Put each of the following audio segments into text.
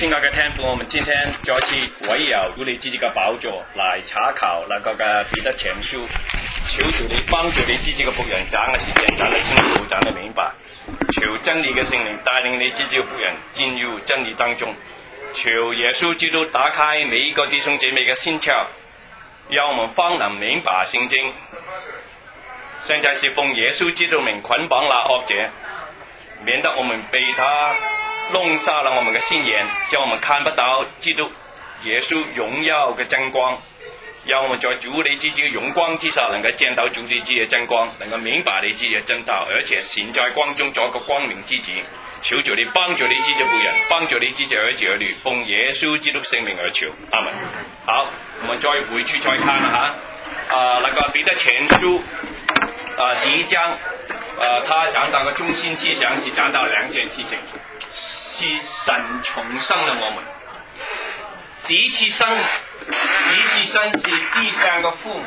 亲爱的天父，我们今天再次围绕主你自己嘅宝座来查考那个嘅彼得前书，求主你帮助你自己嘅仆人讲嘅时间讲得清楚，讲得明白。求真理嘅圣灵带领你自己嘅仆人进入真理当中。求耶稣基督打开每一个弟兄姐妹嘅心窍，让我们方能明白圣经。现在是奉耶稣基督名捆绑那恶者，免得我们被他弄瞎了我们的心眼，叫我们看不到基督耶稣荣耀的真光，让我们在主你自己的荣光之下，能够见到主你自己的真光，能够明白你自己的真道，而且行在光中做一个光明之子。求主你帮助你自己的仆人，帮助你自己的儿子儿女，奉耶稣基督圣名而求，阿门。好，我们再回去再看哈，那个彼得前书第一章，他讲到的中心思想是讲到两件事情。是神重生了我们。第一次生是地上的父母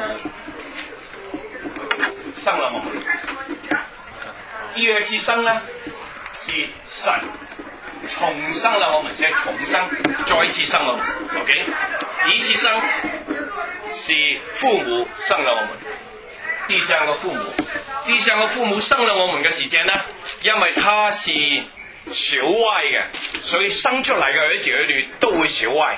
生了我们。第二次生呢，是神重生了我们，是重生再次生了我们。OK， 第一次生是父母生了我们，地上的父母生了我们的时间呢，因为他是小歪嘅，所以生出嚟嘅兒子兒女都會小歪。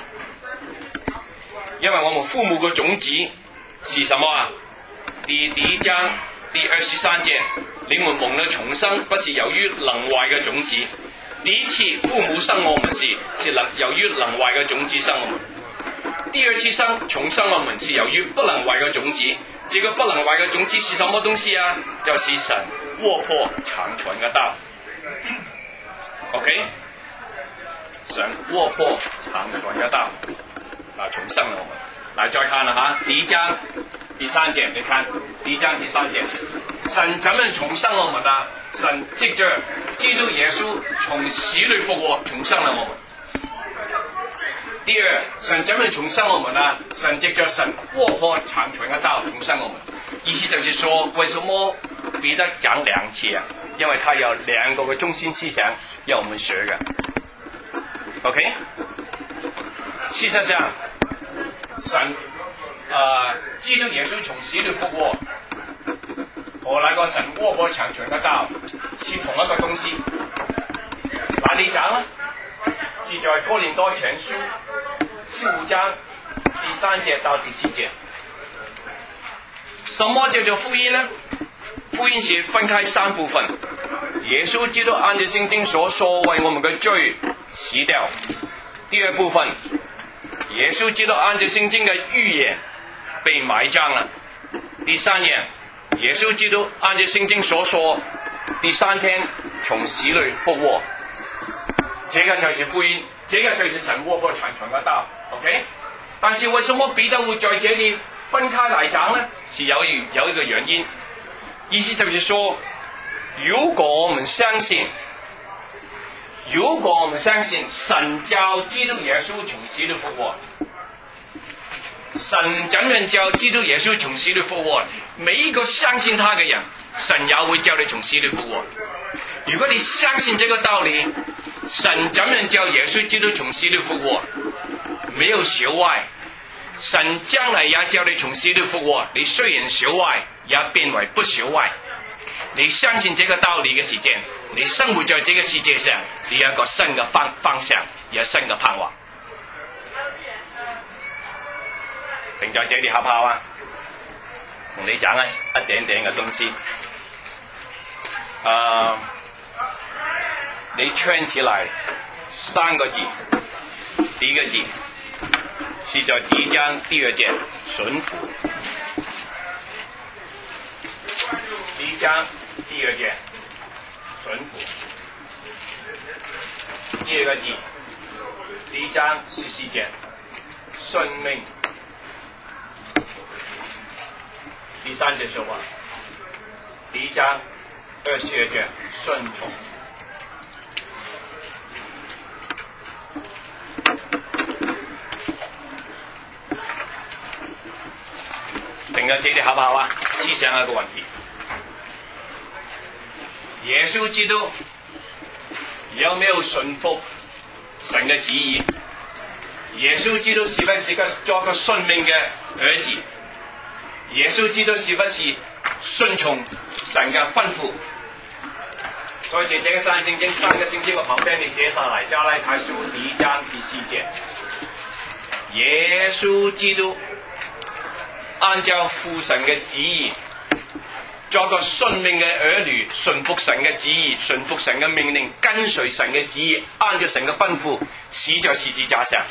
因為我們父母嘅種子是什麼啊？第一章第23節，你們蒙了重生，不是由於能壞嘅種子。第一次父母生我們是由於能壞嘅種子生我們。第二次重生我們是由於不能壞嘅種子。這個不能壞嘅種子是什麼東西啊？就是神窩破長存嘅道。OK， 神窩破長存嘅道，重生了我們。來再看啦嚇，第一章第3節，你看第一章第3節，神怎樣重生我們啊？神藉着基督耶穌從死裏復活，重生了我們。第二，神怎樣重生我們啊？神藉着神窩破長存嘅道，重生我們。意思就是說，為什麼彼得講2次啊？因為他有2個嘅中心思想要我們學嘅。OK， 事實上，神基督耶穌從死裏復活，和那個神窩破長存嘅道是同一個東西。哪裡講啊？是在哥林多前書15章第3節到第4節。什麼叫做福音呢？福音是分開3部分。耶穌基督按照聖經所說為我們嘅罪死掉。第二部分，耶穌基督按照聖經嘅預言被埋葬了。第3樣，耶穌基督按照聖經所說第3天從死裏復活。這個就是福音，這個就是神窩破長存嘅道。OK， 但是為什麼彼得會在這裡分開來講呢？是有一個原因，意思就是說，如果我們相信神叫基督耶穌從死裏復活，神怎樣叫基督耶穌從死裏復活，每一個相信他嘅人，神也會叫你從死裏復活。如果你相信這個道理，神怎樣叫耶穌基督從死裏復活，沒有小歪，神將來也叫你從死裏復活。你雖然小歪，也變為不小歪。你相信這個道理嘅時間，你生活在這個世界上，你有一個新嘅方向，有新嘅盼望。停在這裡好唔好啊？同你講一點點嘅東西。你圈起來3個字，第一個字是在第一章第2節順服，第一章第2節順服。第二個字，第一章14節順命，第3節說話，第一章22節順從。停在這裡好不好啊？思想一個問題。耶穌基督有沒有順服神嘅旨意。耶穌基督是不是做一個信命嘅兒子？耶穌基督是不是順從神嘅吩咐？所以這個三聖經3個星期我旁邊你寫上來，加拉太書第1章第4節，耶穌基督按照父神嘅旨意，做個信命嘅兒女，順服神嘅旨意，順服神嘅命令，跟隨神嘅旨意，按照神嘅吩咐，死在十字架上。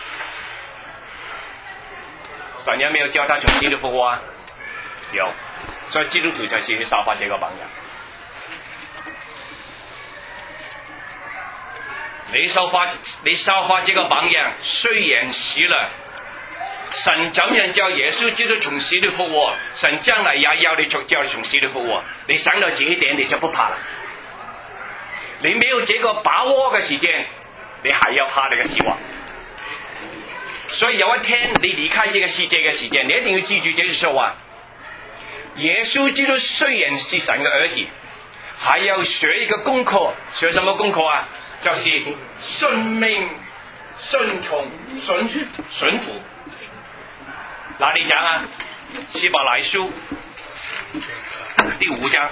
神有沒有叫他從死裏復活啊？有，所以基督徒就是去效法這個榜樣。你效法這個榜樣，雖然死了，神怎樣叫耶穌基督從死裏復活，神將來也要你叫你從死裏復活。你想到這一點，你就不怕了。你沒有這個把握嘅時間，你還要怕這個希望。所以有一天你離開這個世界嘅時間，你一定要記住這句說話：耶穌基督雖然是神嘅兒子，還要學一個功課。學什麼功課啊？就是順命、順從、順服。哪裏講啊？希伯來書第5章。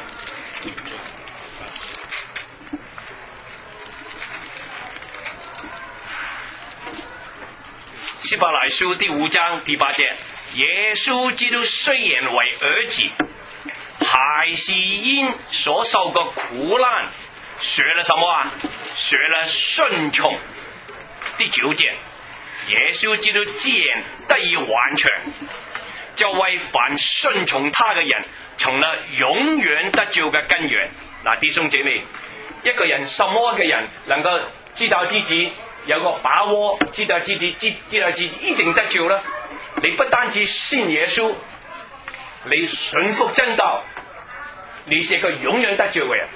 希伯來書第5章第8節，耶穌基督雖然為兒子，還是因所受的苦難學了什麼啊？學了順從。第9節，耶穌基督既然得以完全，就為凡順從他嘅人成了永遠得救嘅根源。嗱，弟兄姐妹，一個人什麼嘅人能夠知道自己有個把握，知道自己一定得救啦？你不單止信耶穌，你順服真道，你是一個永遠得救嘅人。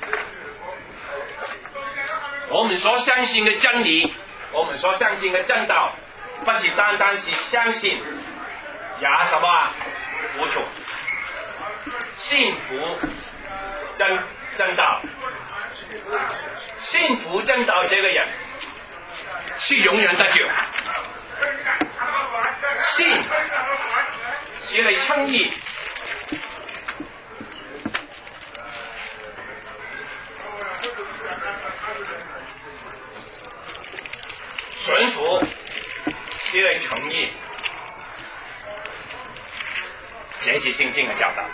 我們所相信嘅真理，我們所相信嘅真道，不是單單是相信，也什麼服從，信服真道，信服真道這個人是永遠得救。信使你稱義，順服使你稱義，這是聖經嘅教導。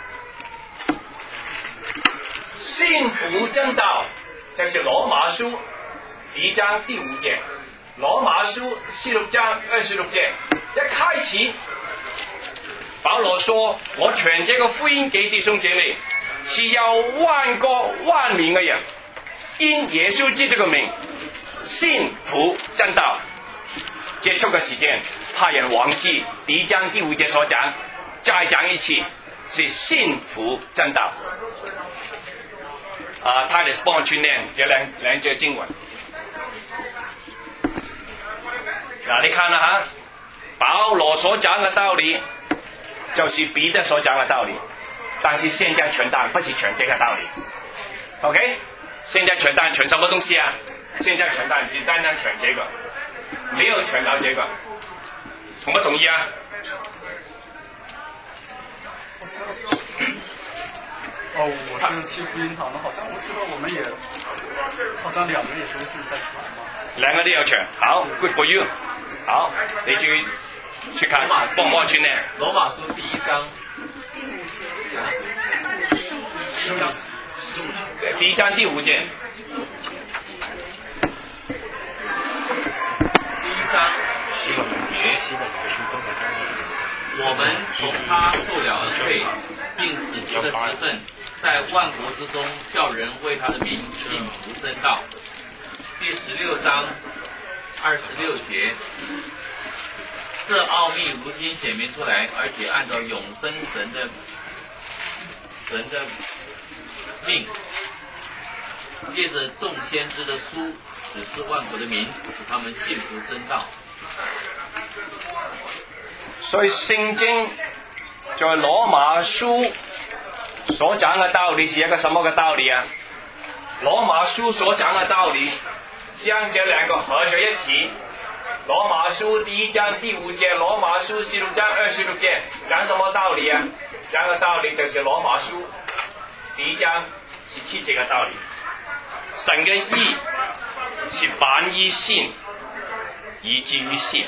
信服真道，就是羅馬書1章第5節。羅馬書16章26節，一開始保羅說：我傳這個福音給弟兄姐妹，是要萬國萬民嘅人因耶穌基督嘅名信服真道。結束嘅時間，怕人忘記第1章第5節所講，再講一次，是信服真道。他哋幫我串念這兩節經文。嗱，你看啦吓，保羅所講嘅道理，就是彼得所講嘅道理，但是現在傳道不是傳這個道理。OK， 現在傳道傳什麼東西啊？現在傳道只單單傳這個，沒有傳到這個，同不同意啊？ 我他們去福音堂的，好像我記得我們也，好像2個也都是在傳嘛。 兩個都有傳，好 ，good for you。好，你去看，幫我去念。 羅馬書第1章第1章第5節。 第1章15節，我們從他受了恩惠，並使徒的職分，在萬國之中叫人為他的名信服真道。第16章26節，這奧秘如今顯明出來，而且按照永生神的命，借着眾先知的書，指示萬國的民，使他們信服真道。 所以聖經在羅馬書所講嘅道理是一個什麼嘅道理啊？羅馬書所講嘅道理将这两个合在一起。罗马书第1章第5节，罗马书16章26节，讲什么道理啊？讲的道理就是罗马书第1章17节的道理。神嘅義是反於信，以至於信。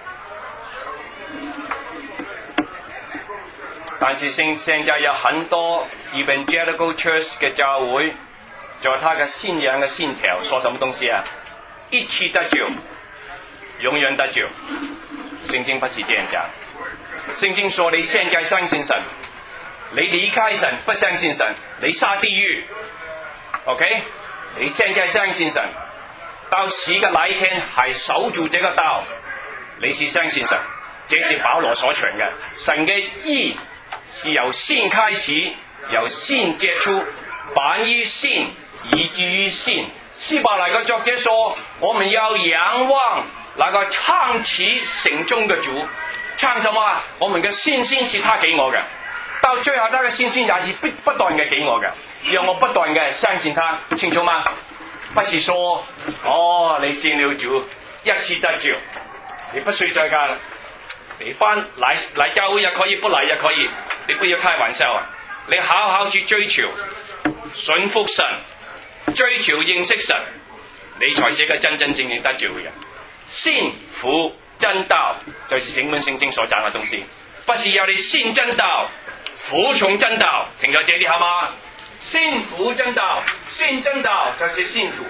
但是現在有很多 Evangelical Church 嘅教會，在他嘅信仰嘅信條說什麼東西啊？一次得救，永遠得救。聖經不是這樣講。聖經說你現在相信神，你離開神不相信神，你下地獄。OK？ 你現在相信神，到死嘅那一天係守住這個道，你是相信神，這是保羅所傳嘅。神嘅義是由信開始，由信接觸，反於信，以至於信。希伯來嘅作者說，我們要仰望那個創始成終嘅主。創什麼？我們嘅信心是他給我嘅，到最後他嘅信心也是不斷嘅給我嘅。讓我不斷嘅相信他，清楚嗎？不是說，你信了主，一次得救，你不需再加了，你來教會也可以，不來也可以，你不要開玩笑啊！你好好去追求，順服神，追求認識神，你才是一個真正得救嘅人。信服真道，就是整本聖經所講嘅東西，不是要你信真道，服從真道，停在這裏好嗎？信服真道，信真道就是信徒，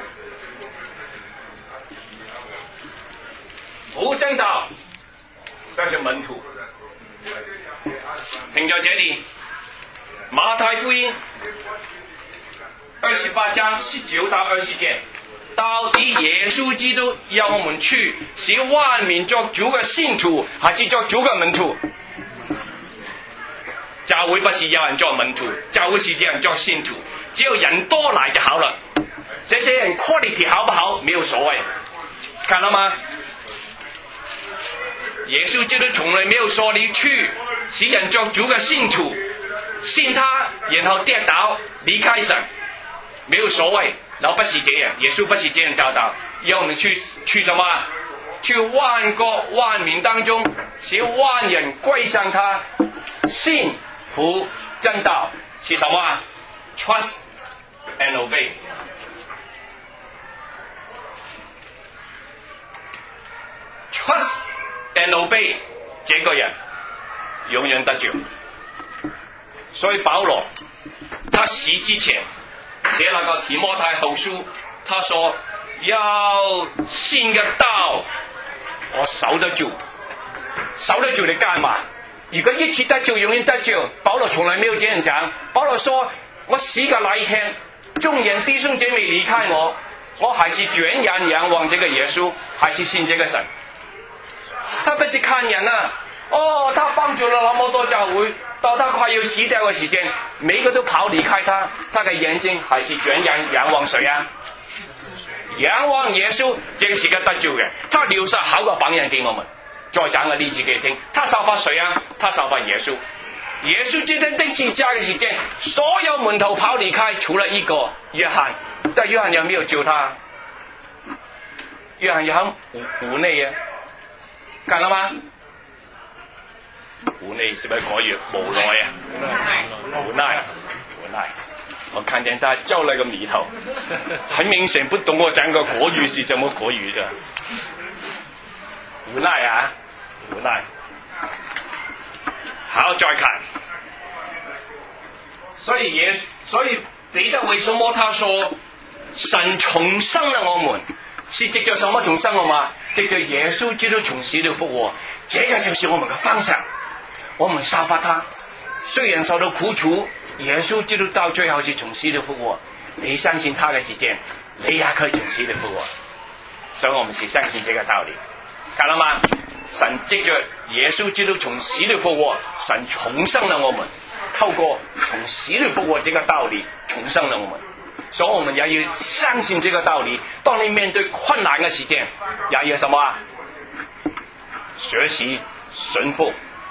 服真道就是門徒。停在這裏，馬太福音28章19到20節，到底耶穌基督要我們去使萬民作主嘅信徒，還是作主嘅門徒？教會不是有人做門徒，教會是有人做信徒。只要人多來就好了。這些人 quality 好不好沒有所謂，看到嗎？耶穌基督從來沒有說你去使人作主嘅信徒，信他然後跌倒離開神，沒有所謂。然後不是這樣，耶穌不是這樣教導，要我們去什麼？去萬國萬民當中，使萬人歸向他，信服真道是什麼 ？Trust and obey。Trust and obey， 這個人永遠得救。所以保羅他死之前寫那個提摩太後書，他說要信嘅道，我守得住，守得住你幹嘛？如果一次得救，永遠得救，保羅從來沒有這樣講。保羅說：我死嘅那一天，縱然弟兄姐妹離開我，我還是全然仰望這個耶穌，還是信這個神。他不是看人啊，他幫助了那麼多教會，到他快要死掉嘅時間，每個都跑離開他，他嘅眼睛還是全然仰望誰啊？仰望耶穌，這個是個得救嘅，他留下好個榜樣給我們。再講個例子給聽，他效法誰啊？他效法耶穌。耶穌基督的十架嘅時間，所有門徒跑離開，除了一個約翰，但約翰有沒有救他？約翰有湖內啊，看到嗎？湖內是不是國語？無奈啊，無奈。我看見他皺了個眉頭，很明顯不懂我講個國語是什麼國語的。無奈啊，無奈。好，再看。所以彼得為什麼他說神重生了我們，是藉着什麼重生我們？藉着耶穌基督從死裏復活，這個就是我們的方向。我們效法他，雖然受到苦楚，耶穌基督到最後是從死裏復活。你相信他的時間，你也可以從死裏復活。所以我們是相信這個道理，看到嗎？神藉着耶穌基督從死裏復活，神重生了我們，透過從死裏復活這個道理重生了我們。所以我們也要相信這個道理。當你面對困難的時間，也要什麼？學習順服。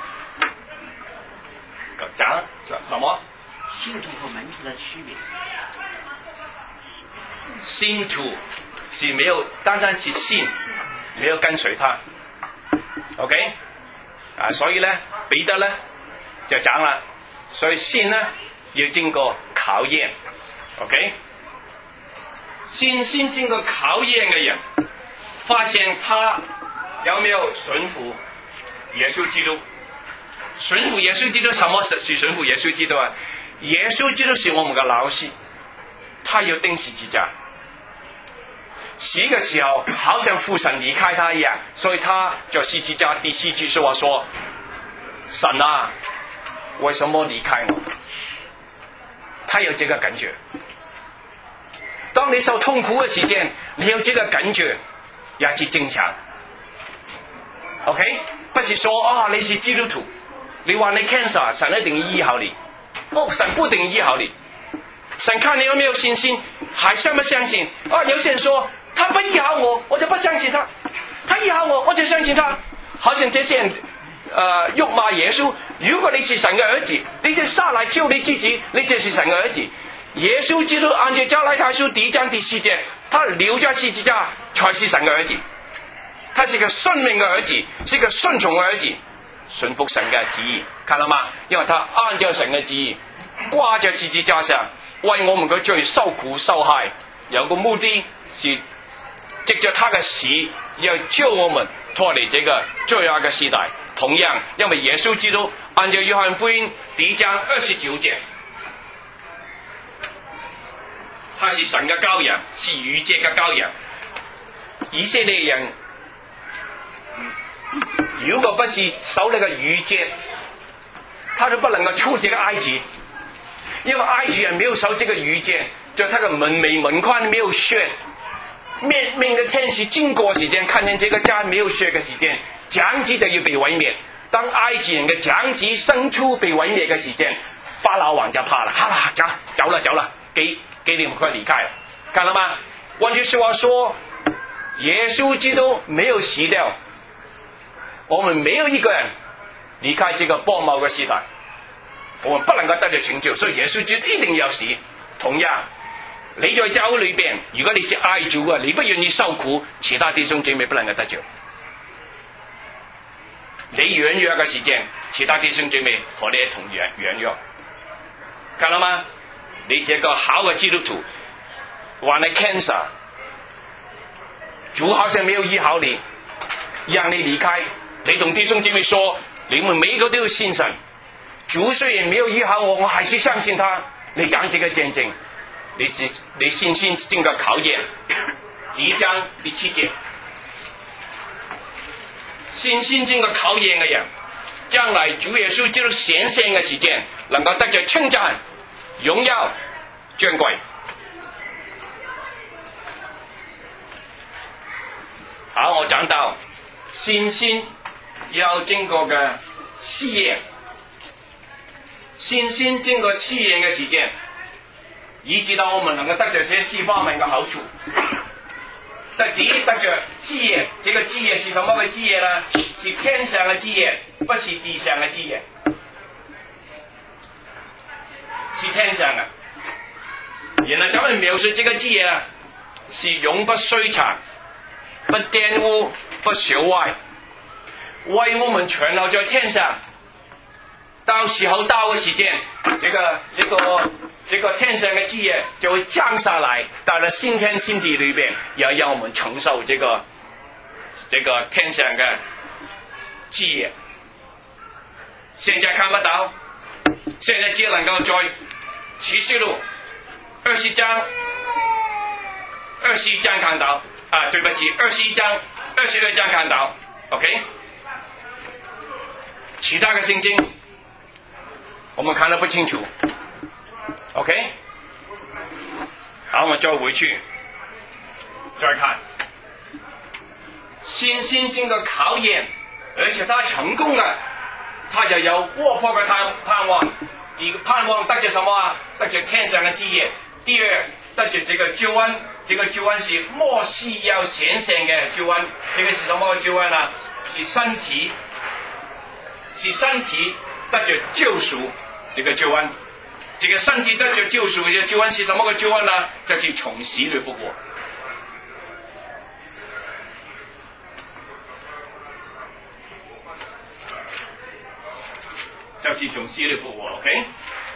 講什麼？信徒和門徒的區別。信徒是没有，单单是信，没有跟随他。OK， 所以呢，彼得呢就講啦，所以信呢要經過考驗。OK， 信心經過考驗嘅人，發現他有沒有順服耶穌基督。順服耶穌基督，什麼是順服耶穌基督啊？耶穌基督是我們的老師，他要釘十字架。死嘅時候，好像父神離開他一樣，所以他在十字架第四句說話說：神啊，為什麼離開我？他有這個感覺。當你受痛苦嘅時間，你有這個感覺，也是正常。OK， 不是說你是基督徒，你話你 cancer， 神一定醫好你。神不一定醫好你，神看你有沒有信心，還相不相信？有些人說他不醫好我就不相信他；他醫好我就相信他。好像這些人辱罵耶穌。如果你是神嘅兒子，你就下來救你自己，你就是神嘅兒子。耶穌基督按照加拉太書第1章第4節，他留在十字架才是神嘅兒子。他是個順命嘅兒子，是個順從嘅兒子，順服神嘅旨意，看到嗎？因為他按照神嘅旨意掛在十字架上，為我們嘅罪受苦受害，有個目的是藉着他嘅死要救我們脫離這個罪惡嘅時代。同樣，因為耶穌基督按照約翰福音第1章29節，他是神嘅羔羊，是逾節嘅羔羊。以色列人如果不是守那個逾節，他就不能夠出這個埃及，因為埃及人沒有守這個逾節，就他的門楣門框沒有血，面的天使經過時間，看見這個家沒有血嘅時間，長子就要被毀滅。當埃及人嘅長子生出被毀滅嘅時間，法老王就怕了，好啦，走了，給你們快離開了，看到嗎？換句話說，耶穌基督沒有死掉。我們沒有一個人離開這個荒謬的時代，我們不能夠得到拯救，所以耶穌基督一定要死。同樣，你在教會裏邊，如果你是愛主嘅，你不願意受苦，其他弟兄姐妹不能夠得救。你軟弱嘅時間，其他弟兄姐妹和你同樣軟弱，看到嗎？你是一個好嘅基督徒，患了 cancer， 主好像沒有醫好你，讓你離開。你同弟兄姐妹說，你們每一個都要信神。主雖然沒有醫好我還是相信他。你講這個見證，你信心經過考驗。1章第7節，信心經過考驗嘅人，將來主耶穌基督顯現嘅時間，能夠得着稱讚、榮耀、尊貴。好，我講到信心要經過嘅試驗，信心經過試驗嘅時間，以致到我們能夠得着這4方面嘅好處。第一，得着基業，這個基業是什麼嘅基業呢？是天上嘅基業，不是地上嘅基業，是天上嘅。然後咱們描述這個基業是永不衰殘，不玷污，不朽壞，為我們存留在天上。到時候到嘅時間，這個天上嘅基業就會降下來，到了新天新地裏邊，要讓我們承受這個天上嘅基業。現在看不到，現在只能夠在啟示錄21章看到。對不起，21章、22章看到 ，OK。其他嘅聖經，我們看得不清楚 ，OK。好，我們再回去，再看，信心經過考驗，而且他成功了，他就有活潑嘅盼望。第一個盼望得着什麼啊？得着天上嘅基業。第二，得着這個救恩，這個救恩是末世要顯現嘅救恩。這個是什麼救恩啊？是身體得着救贖，這個救恩。這個身體得着救贖嘅救恩是什麼個救恩呢？就是從死裏復活。 就是从死裏復活 ，OK？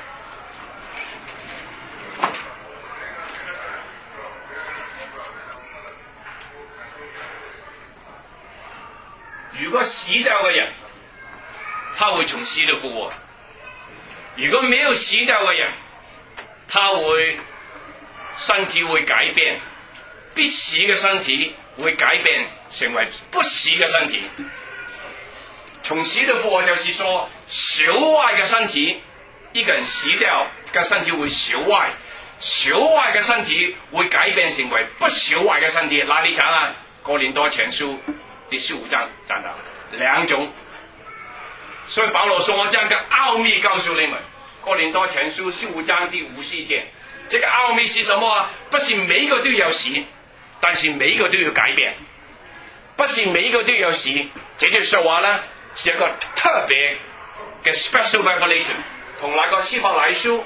如果死掉嘅人，他會從死裏復活；如果沒有死掉嘅人，他會身體會改變，必死嘅身體會改變成為不死嘅身體。從死裏復活就是說，小壞嘅身體，一個人死掉嘅身體會小壞，小壞嘅身體會改變成為不小壞嘅身體。哪裡講啊？哥林多前書第15章講到兩種，所以保羅說：“我將個奧秘告訴你們。”哥林多前書15章第50節，這個奧秘是什麼啊？不是每一個都要死，但是每一個都要改變。不是每一個都要死，這句說話呢，是一個特別嘅 special revelation， 同那個希伯來書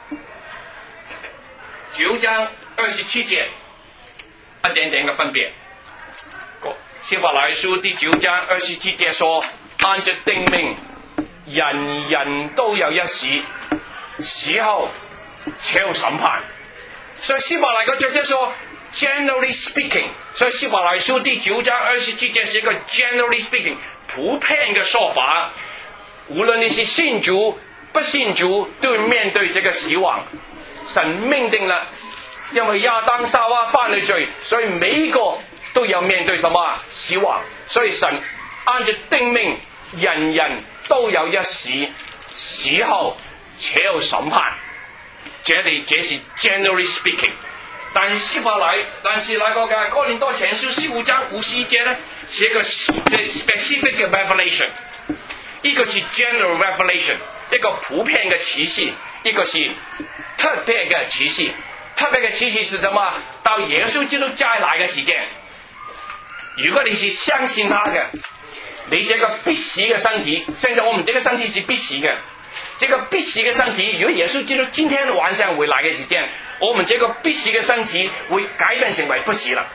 9章27節一點點嘅分別。希伯來書第9章27節說：按着定命，人人都有一死，死後且有審判。所以希伯來個作者說 generally speaking， 所以希伯來書第9章27節是一個 generally speaking 普遍嘅說法，無論你是信主不信主，都要面對這個死亡。神命定了，因為亞當夏娃犯了罪，所以每一個都要面對什麼？死亡。所以神按着定命，人人都有一死，死後且有審判。這是 generally speaking。但是那個嘅哥林多前書15章51節呢，是一個 specific 嘅 revelation， 一個是 general revelation， 一個普遍嘅啟示，一個是特別嘅啟示。特別嘅啟示是什麼？到耶穌基督再來嘅時間，如果你是相信他嘅，你這個必死嘅身體，現在我們這個身體是必死嘅，這個必死嘅身體，如果耶穌基督今天晚上回來嘅時間，我們這個必死嘅身體會改變成為不死了。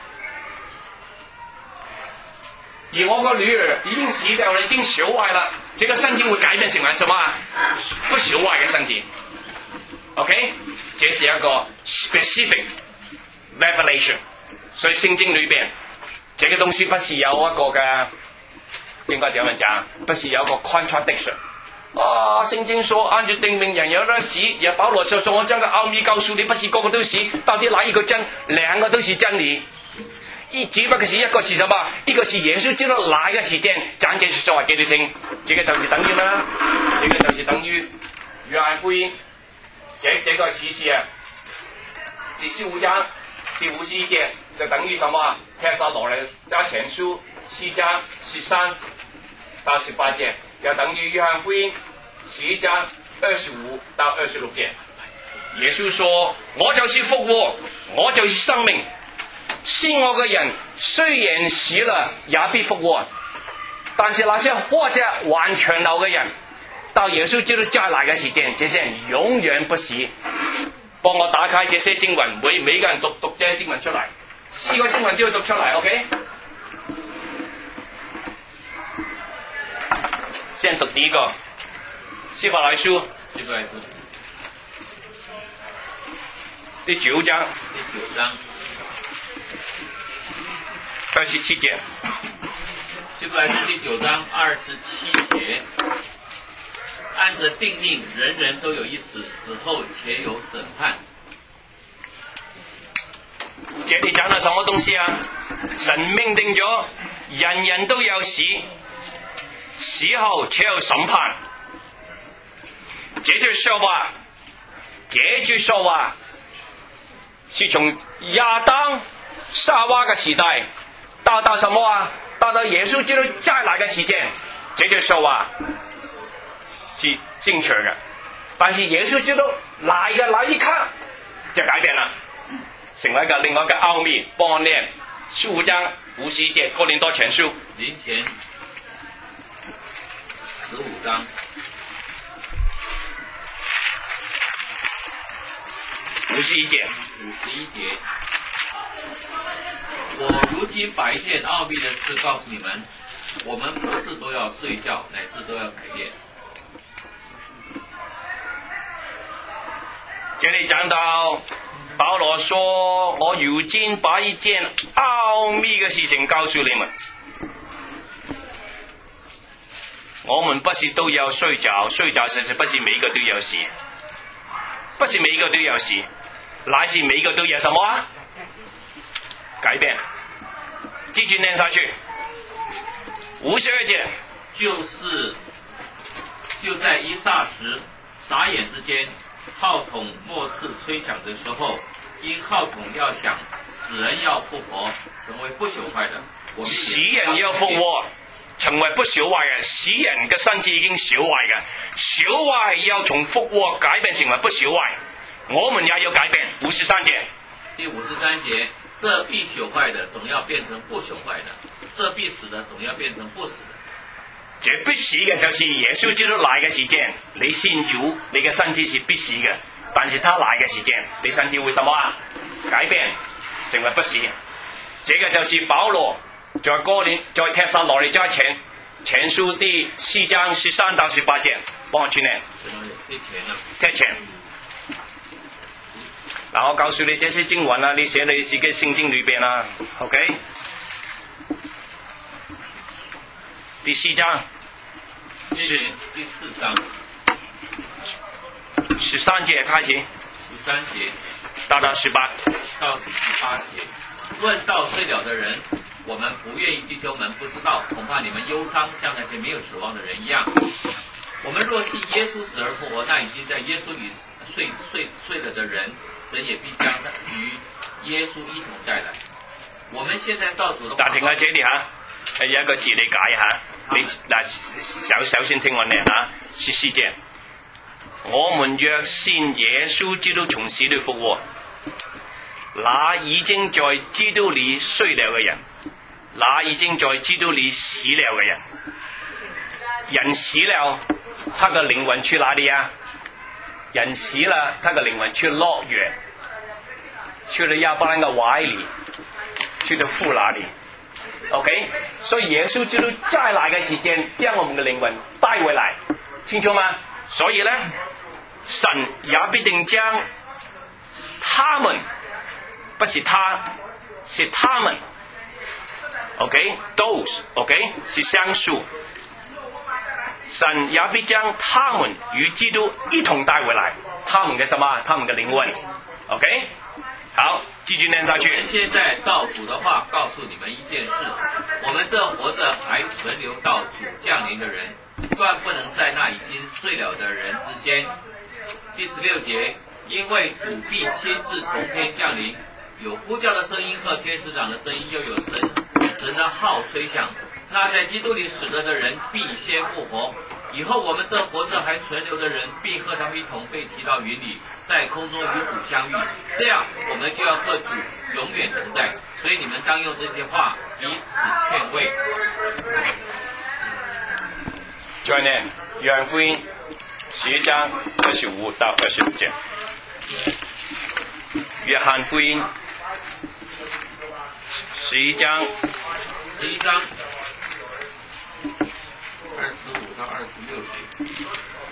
而我個女兒已經死掉了，已經小壞了，這個身體會改變成為什麼？不小壞嘅身體。OK， 這是一個 specific revelation。所以聖經裏邊，這個東西不是有一個嘅，應該點樣講？不是有一個 contradiction。聖經說按照定命人有得死，而保羅說我將個奧秘告訴你，不是個個都死，到底哪一個真？兩個都是真理。只不過是一個是什麼？一個是耶穌基督來嘅時間，講這些說話給你聽。這個就是等於咩？這個就是等於約翰福音。這個啟示啊，第15章第51節就等於什麼？帖撒羅尼迦前書4章13到18節，又等於約翰福音11章25到26節。耶穌說：我就是復活，我就是生命，信我嘅人雖然死了，也必復活。但是那些活着還存留嘅人，到耶穌基督再來嘅時間，這些人永遠不死。幫我打開這些經文，每個人讀這些經文出來，4個經文都要讀出來 ，OK？ 先讀第一個，希伯來書第9章27節。 希伯來書第9章27節。按着定命，人人都有一死，死後且有審判。 這裏講了什麼東西啊？神命定咗，人人都有死，死後且有審判。這句說話是從亞當夏娃嘅時代到什麼啊？到耶穌基督再來嘅時間，這句說話是正確嘅，但是耶穌基督來嘅那一刻就改變了，成為另外一個奧秘。幫我念15章51節，哥林多前書林前15章 51節。 我如今把一件奧秘的事告訴你們，我們不是都要睡覺，乃是都要改變。 这里讲到保罗说：“我如今把一件奥秘的事情告诉你们。我们不是都要睡觉，睡觉其实不是每一个都有事，不是每一个都有事，乃是每一个都有什么啊？改变。继续念下去，52节， 就在一霎时，眨眼之间，号筒末次吹响的时候，因号筒要响，死人要复活，成为不朽坏的。我们死人要复活，成為不朽壞嘅，死人嘅身體已經朽壞嘅，朽壞要從復活改變成為不朽壞，我們也要改變。53節， 第53節，這必朽壞的總要變成不朽壞的，這必死的總要變成不死的。 這必死嘅就是耶穌基督來嘅時間，你信主，你嘅身體是必死嘅，但是他來嘅時間，你身體會什麼啊？改變成為不死。這個就是保羅在帖撒羅尼迦前書第4章13到18節，幫我去念。貼錢。然後告訴你這些經文啊，你寫你自己聖經裏邊啊 ，OK？ 第4章是第4章 13節開始 ，13節到18 節。論到睡了的人，我們不願意弟兄們不知道，恐怕你們憂傷，像那些沒有指望的人一樣。我們若信耶穌死而復活，那已經在耶穌裏睡了的人，神也必將與耶穌一同帶來。我們現在照主的話， 暫停喺這裡嚇，有一個字理解嚇。你嗱首先聽我念嚇，14節，我們若信耶穌基督從死裏復活，那已經在基督裏睡了嘅人，那已經在基督裏死了嘅人，人死了，他嘅靈魂去哪裡啊？人死了，他嘅靈魂去樂園，去了亞伯蘭嘅懷裡，去到父那裡。OK， 所以耶穌基督再來嘅時間，將我們嘅靈魂帶回來，清楚嗎？所以呢，神也必定將他們，不是他，是他們 ，OK，those， OK， 是雙數。神也必將他們與基督一同帶回來，他們嘅什麼？他們嘅靈魂 ，OK。好，繼續念下去。 我們現在照主的話告訴你們一件事：我們這活着還存留到主降臨的人，斷不能在那已經睡了的人之先。第16節，因為主必親自從天降臨，有呼叫的聲音和天使長的聲音，又有神的號吹響。那在基督裏死了的人必先復活，以後我們這活着還存留的人必和他們一同被提到雲裏，在空中與主相遇，這樣我們就要和主永遠同在。所以你們當用這些話彼此勸慰。 再念約翰福音11章25到26節。約翰福音11章 25到26節。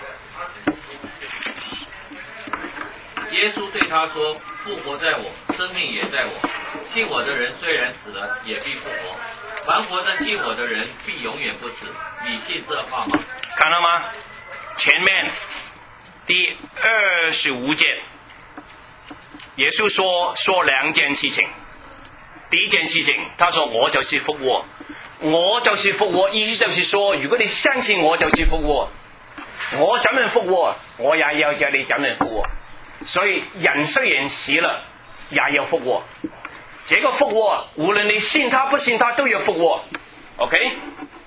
耶穌對他說：復活在我，生命也在我。信我的人雖然死了，也必復活；凡活着信我的人，必永遠不死。你信這話嗎？ 看到嗎？前面第25節，耶穌說兩件事情。第一件事情，他說我就是復活，我就是復活，意思就是說，如果你相信我就是復活，我怎樣復活，我也要叫你怎樣復活。所以人雖然死了，也要復活。這個復活，無論你信他不信他，都要復活。OK？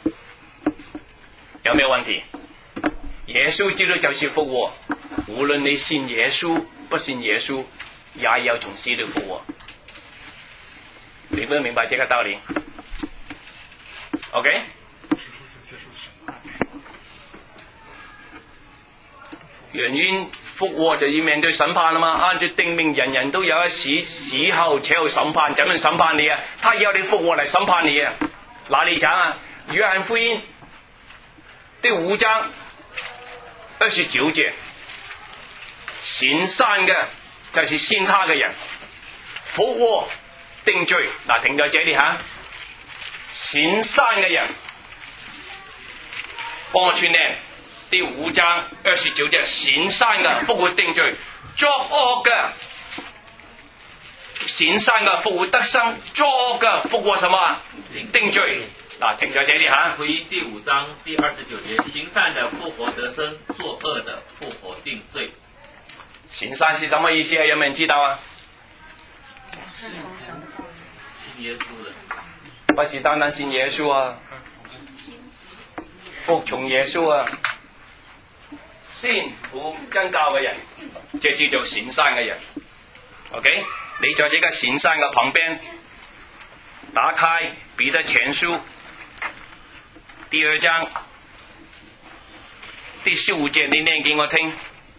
有沒有問題？耶穌基督就是復活，無論你信耶穌不信耶穌，也要從死裏復活。你不能明白這個道理 ？OK？ 人因復活就要面對審判啦嘛，按照定命，人人都有一死，死後且有審判，怎樣審判你啊？他要你復活嚟審判你啊！哪裡講啊？約翰福音第5章29節， 行善嘅就是信他嘅人，復活定罪。嗱，停在這裡吓，行善嘅人，幫我串念第5章29節，行善嘅復活定罪，作惡嘅行善嘅復活得生，作惡嘅復活什麼？定罪。嗱，停在這裡吓。 回憶第5章第29節，行善的復活得生，作惡的復活定罪。 行善是什麼意思啊？有沒有人知道啊？ 信耶穌的， 不是單單信耶穌啊，服從耶穌啊，信服真教嘅人，這叫做行善嘅人。OK， 你在這個行善嘅旁邊，打開彼得前書第2章第15節，你念給我聽。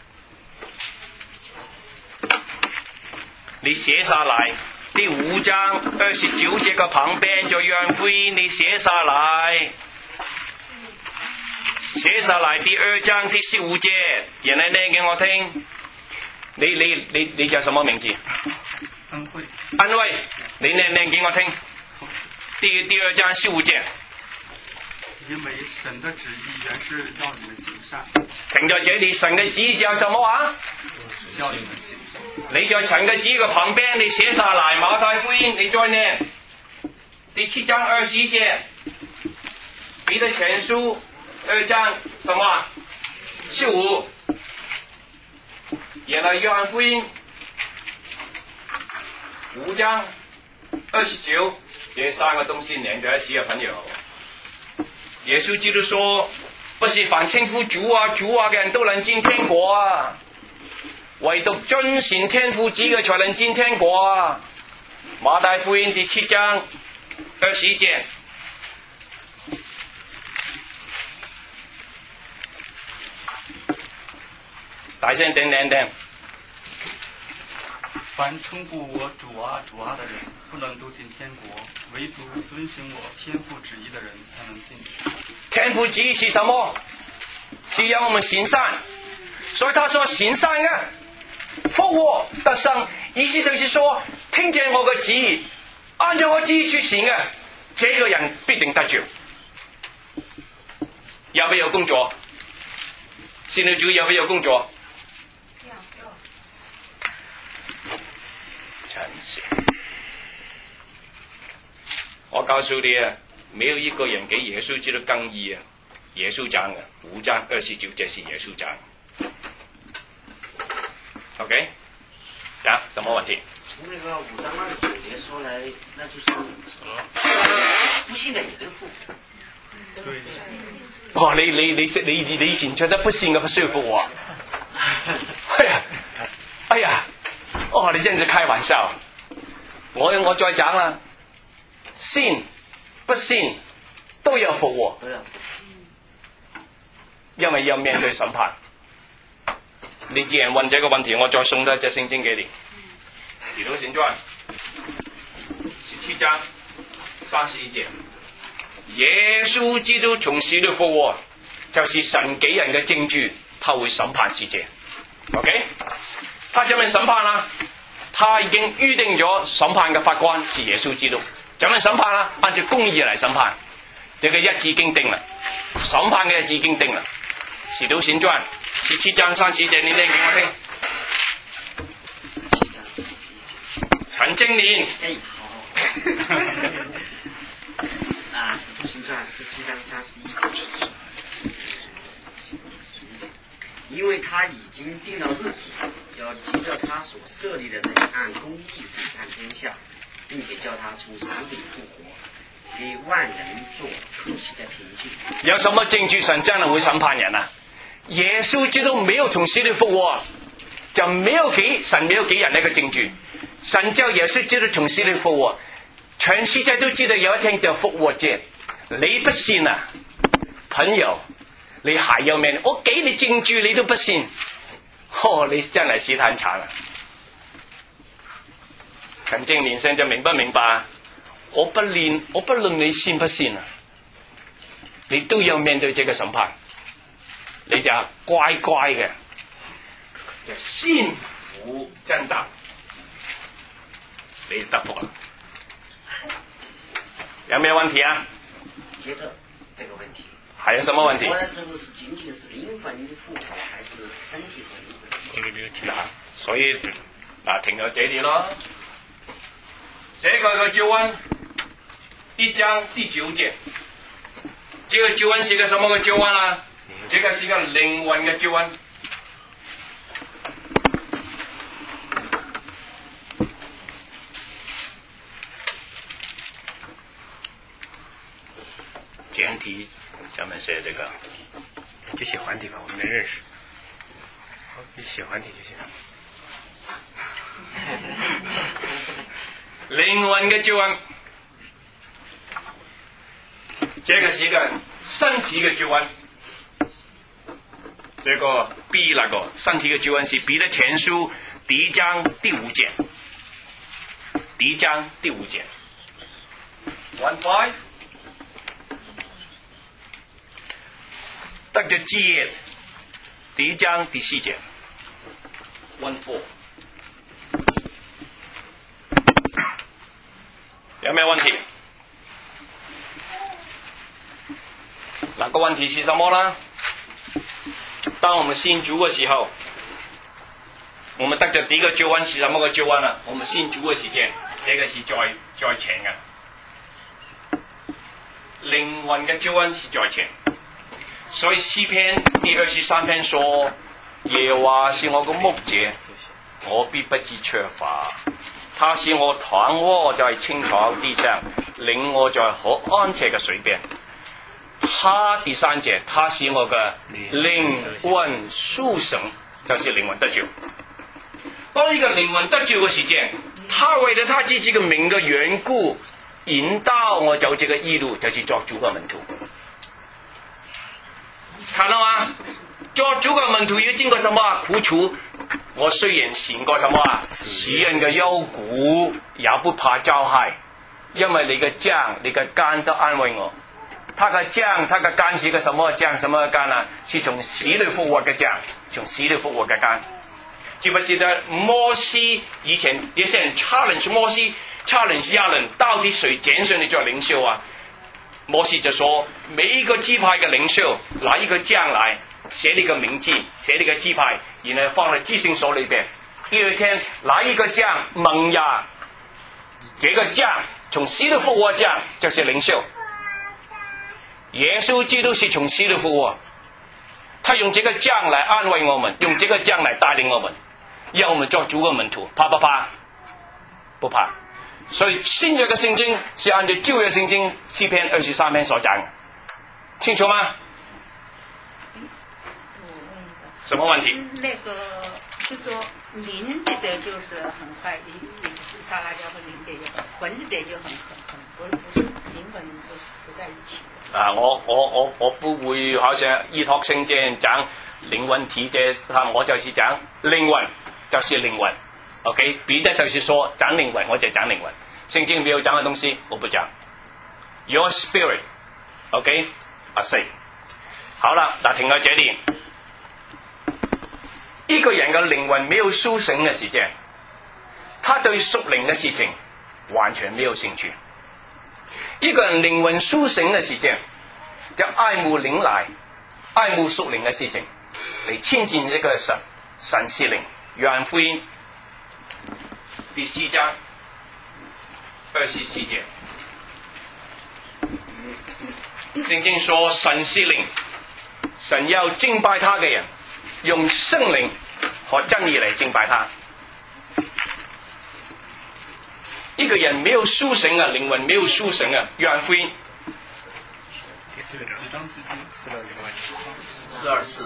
你寫下來，第5章29節嘅旁邊就約翰福音，你寫下來，寫下來第2章第15節，人嚟念給我聽。你叫什麼名字？ 恩惠。 安慰，你念給我聽。第2章15節。 因為神的旨意原是要你們行善。 停在這裡，神嘅旨意叫什麼話？ 要你們行善。 你在神嘅旨意嘅旁邊，你寫下來馬太福音，你再念第7章21節，彼得前書2章什麼15，然後約翰福音5章29，這3個東西連在一起嘅朋友。耶穌基督說，不是凡稱呼主啊主啊嘅人都能進天國啊，唯獨遵行天父旨嘅才能進天國啊。馬太福音第7章21節，大聲叮叮叮。 凡稱呼我主啊主啊的人，不能都進天國，唯獨遵行我天父旨意的人才能進。 天父旨意是什麼？是讓我們行善，所以他說行善嘅復活得生，意思就是說聽見我嘅旨意，按照我旨意去行嘅，這個人必定得着。有沒有工作？信了主有沒有工作？真是，我告訴你啊，沒有一個人給耶穌基督更義啊！耶穌講嘅5章29節是耶穌講。OK， 講什麼問題？ 從那個5章29節說來，那就是不信的也能復活。 對。 哦，你以前覺得不信嘅不需要復活？哎呀！哦，你真係開玩笑。我再講啦，信不信都有復活，因為要面對審判。你既然問這個問題，我再送多一隻聖經給你，《使徒行傳》17章31節，耶穌基督從死裏復活，就是神給人嘅證據，他會審判世界。OK？他怎麼審判啊？他已經預定咗審判嘅法官是耶穌基督。怎麼審判啊？按照公義嚟審判，這個日子已經定啦，審判嘅日子已經定啦。使徒行傳17章30節，你念給我聽。陳正年。 使徒行傳17章31節。因為他已經定了日子，要藉着他所設立的人按公義審判天下，並且叫他從死裏復活，給萬人做可喜的憑據。 有什麼證據神真係會審判人啊？耶穌基督沒有從死裏復活，就神沒有給人一個證據。神叫耶穌基督從死裏復活，全世界都知道有一天就復活節。你不信啊，朋友？你還有咩？我給你證據你都不信，你真係死攤慘啦！陳正年先就明不明白？我不論你信不信啊，你都要面對這個審判，你就乖乖嘅叫幸福真道，你得福了。有没有问题啊？ 接着这个问题， 还有什么问题？ 活的时候是仅仅是灵魂复活，还是身体和灵魂？ 这个没有提啊，所以停到这里咯。这个救恩1章第9节，这个救恩是个什么个救恩啊？这个是个灵魂的救恩。简体专门写这个， 就写繁体吧，我们没认识。你写繁体就行了。 灵魂的救恩，这个是一个身体的救恩。这个比那个身体的救恩是彼得前书1章第5节，1章第5节。15。得着基業1章第4節，14。有沒有問題？那個問題是什麼呢？當我們信主嘅時候，我們得着第一個救恩是什麼個救恩啊？我們信主嘅時間，這個是在前嘅，靈魂嘅救恩是在前。所以詩篇第23篇說：耶和華是我個牧者，我必不致缺乏。他使我躺臥在青草地上，領我在可安歇嘅水邊。他第3節，他使我嘅靈魂甦醒，就是靈魂得救。當一個靈魂得救嘅時間，他為了他自己嘅名嘅緣故，引導我走這個義路，就是作主嘅門徒。看到嗎？做主嘅門徒要經過什麼苦楚？我雖然行過什麼死人嘅幽谷，也不怕遭害，因為你嘅杖、你嘅竿都安慰我。他嘅杖、他嘅竿是個什麼杖？什麼竿啊？是從死裏復活嘅杖，從死裏復活嘅竿。記不記得摩西以前有些人 challenge 摩西 challenge 亞倫，到底誰揀選你做領袖啊？摩西就說，每一個支派嘅領袖拿一個杖來，寫你個名字，寫你個支派，然後放在記信所裏邊。第二天拿一個杖萌芽，這個杖從死裏復活杖就是領袖。耶穌基督是從死裏復活，他用這個杖來安慰我們，用這個杖來帶領我們，讓我們做主嘅門徒。怕不怕？不怕。所以新約嘅聖經是按照舊約聖經詩篇23篇所講嘅，清楚嗎？什麼問題？ 那個就說靈的得救是很快，撒拉教和靈的也很，魂的得救很不是靈魂不在一起。 啊，我不會好像依託聖經講靈魂體啫，我就是講靈魂就是靈魂。OK， 彼得就是說講靈魂，我就講靈魂。聖經沒有講嘅東西，我不講。Your spirit，OK， I say。好了，嗱，停喺這裏。一個人嘅靈魂沒有甦醒嘅時間，他對屬靈嘅事情完全沒有興趣。一個人靈魂甦醒嘅時間，就愛慕靈來，愛慕屬靈嘅事情，嚟親近這個神，神是靈。約翰福音第4章24節，聖經說神是靈，神要敬拜他嘅人，用聖靈和真理嚟敬拜他。一個人沒有甦醒啊，靈魂沒有甦醒啊。約翰福音幾章幾節 ？42。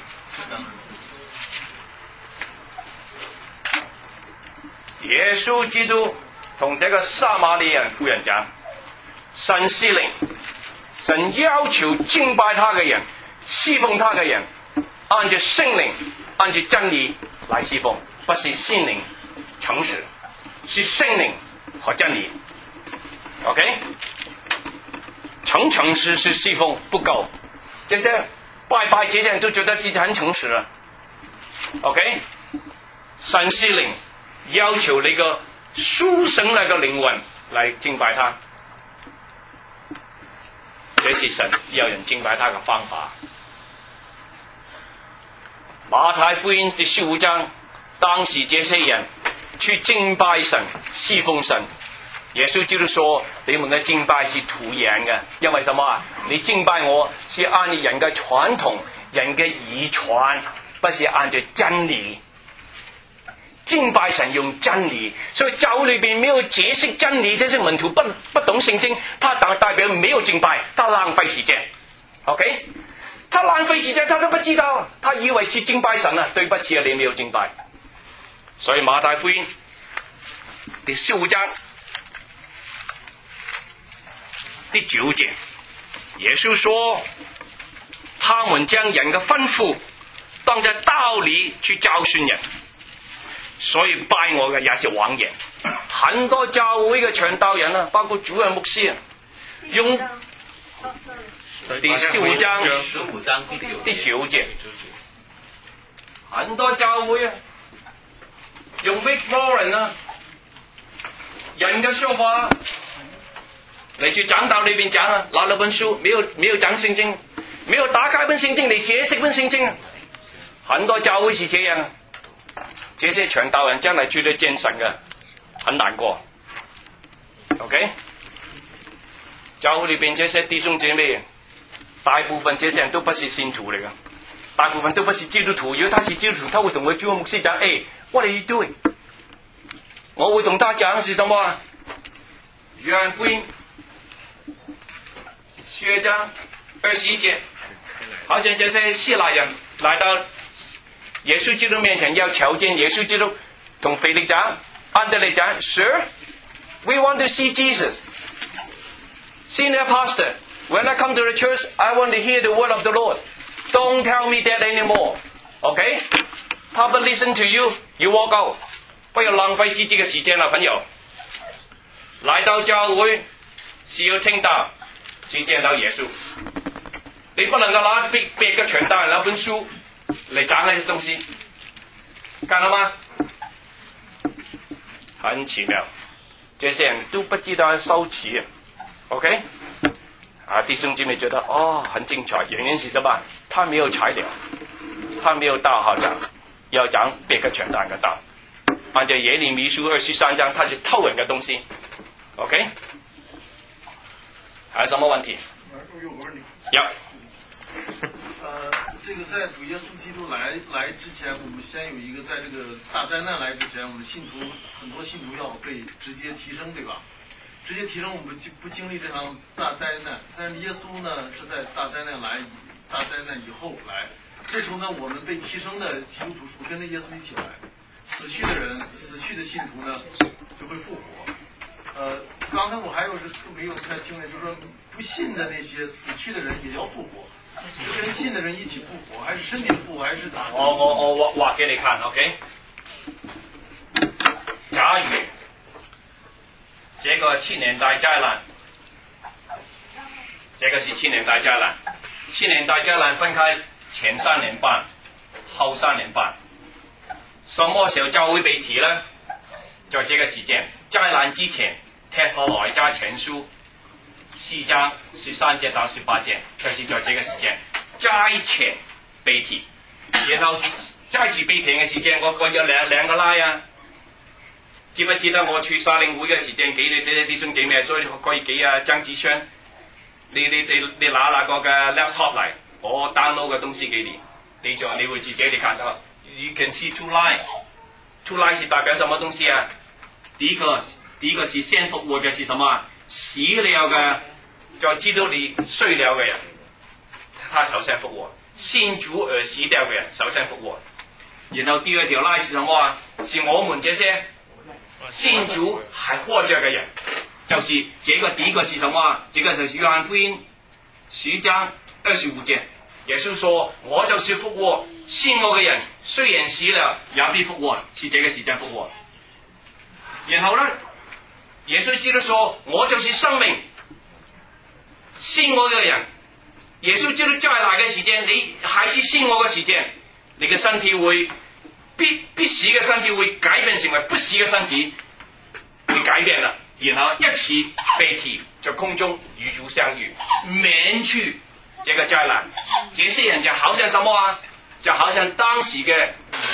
耶穌基督同這個撒瑪利亞婦人講：神是靈，神要求敬拜他嘅人，侍奉他嘅人，按照聖靈，按照真理來侍奉，不是心靈誠實，是聖靈和真理。OK， 誠實是侍奉不夠，這些拜拜這些人都覺得自己很誠實了。OK。 神是灵，要求你个属神那个灵魂来敬拜他，这是神要人敬拜他的方法。马太福音第15章，当时这些人去敬拜神、侍奉神，耶稣基督说：你们的敬拜是徒然的，因为什么啊？你敬拜我是按人的传统、人的遗传，不是按照真理。敬拜神用真理，所以教会里边没有解释真理，这些门徒不懂圣经，他代表没有敬拜，他浪费时间。OK， 他浪费时间，他都不知道，他以为是敬拜神啊，对不起啊，你没有敬拜。所以马太福音第15章第9节，耶稣说，他们将人的吩咐当作道理去教训人。所以拜我嘅也是妄言，很多教會嘅傳道人啊，包括主任牧師啊，用第15章第9節，很多教會啊，用 Rick Warren 啊，人嘅說法嚟去講道裏邊講啊，拿了本書，沒有講聖經，沒有打開本聖經嚟解釋本聖經，很多教會是這樣。這些傳道人將來絕對見神嘅，很難過。OK， 教會裏邊這些弟兄姐妹，大部分這些人都不是信徒嚟嘅，大部分都不是基督徒。如果他是基督徒，他會同佢主牧師講：誒，what are you doing？ 我會同他講是什麼啊？約翰福音12章21節，好像這些希臘人來到耶穌基督面前要求見耶穌基督，同腓力講、安德烈講 ：Sir, we want to see Jesus. Senior pastor, when I come to the church, I want to hear the word of the Lord. Don't tell me that anymore. OK? Papa listen to you, you walk out. 不要浪費自己嘅時間啦，朋友。來到教會是要聽道，是見到耶穌。你不能夠拿別嘅傳道人那本書嚟講那些東西，看到嗎？很奇妙，這些人都不知道羞恥。OK， 啊，弟兄姊妹覺得很精彩，原因是什麼？他沒有材料，他沒有道好講，要講別個傳道人嘅道。按照耶利米書23章，他是偷人嘅東西。OK， 還有什麼問題？有。 这个在主耶稣基督来之前，我们先有一个，在这个大灾难来之前，我们很多信徒要被直接提升，对吧？直接提升，我们就不经历这场大灾难。但是耶稣呢，是在大灾难以后来。这时候呢，我们被提升的基督徒跟着耶稣一起来，死去的信徒呢就会复活。刚才我还有没有太听的，就是说不信的那些死去的人也要复活。是跟信的人一起复活，还是身体复活，还是打？ 我畫給你看 ，OK？ 假如這個7年大災難，這個是7年大災難。7年大災難分開前3年半，後3年半。什麼時候教會被提呢？在這個時間，災難之前，帖撒羅尼迦前書4章13節到18節，就是在這個時間，災前被提，然後災前被提嘅時間，我有兩個拉啊！知不知道我去沙領會嘅時間給你寫啲兄姐妹，所以可以給啊張子軒，你拿那個嘅 laptop 嚟，我 download 嘅東西給你，你會自己你看到 ，you can see two lines 是代表什麼東西啊？第一個是先復活嘅是什麼？死了嘅，在基督裏睡了嘅人，他首先復活；信主而死掉嘅人，首先復活。然後第二條拉是什麼啊？是我們這些信主還活着嘅人，就是這個第一個是什麼啊？這個就是約翰福音10章25節，耶穌說：我就是復活，信我嘅人雖然死了，也必復活，是這個時間復活。然後呢？耶穌基督說：我就是生命，信我嘅人，耶穌基督再來嘅時間，你還是信我嘅時間，你嘅身體會必死嘅身體會改變成為不死嘅身體，會改變啦，然後一起飛起在空中與主相遇，免去這個災難。這些人就好像什麼啊？就好像當時嘅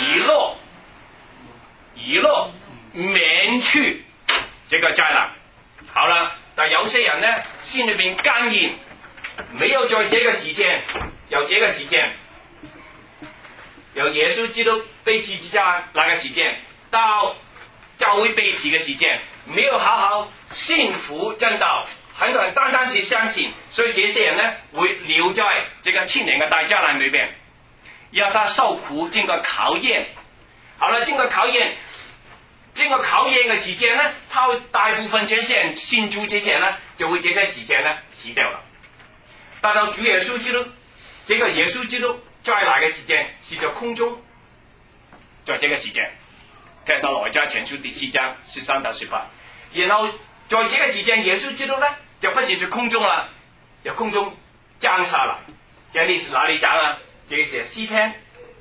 以諾免去這個災難。好啦，但有些人呢，心裏邊剛硬，沒有在這個時間，有這個時間。由耶穌基督被十字架那個時間到教會被提嘅時間，沒有好好信服真道，很多人單單是相信，所以這些人呢會留在這個7年嘅大災難裏邊，要他受苦，經過考驗。好了，經過考驗嘅時間呢，他會大部分這些人信主，這些人呢就會這些時間呢死掉了。但到主耶穌基督，這個耶穌基督再來嘅時間是在空中，在這個時間，帖撒羅尼迦前書第4章13到18。然後在這個時間，耶穌基督呢就不是在空中了，在空中降下來。這裏是哪裏講啊？這個是詩篇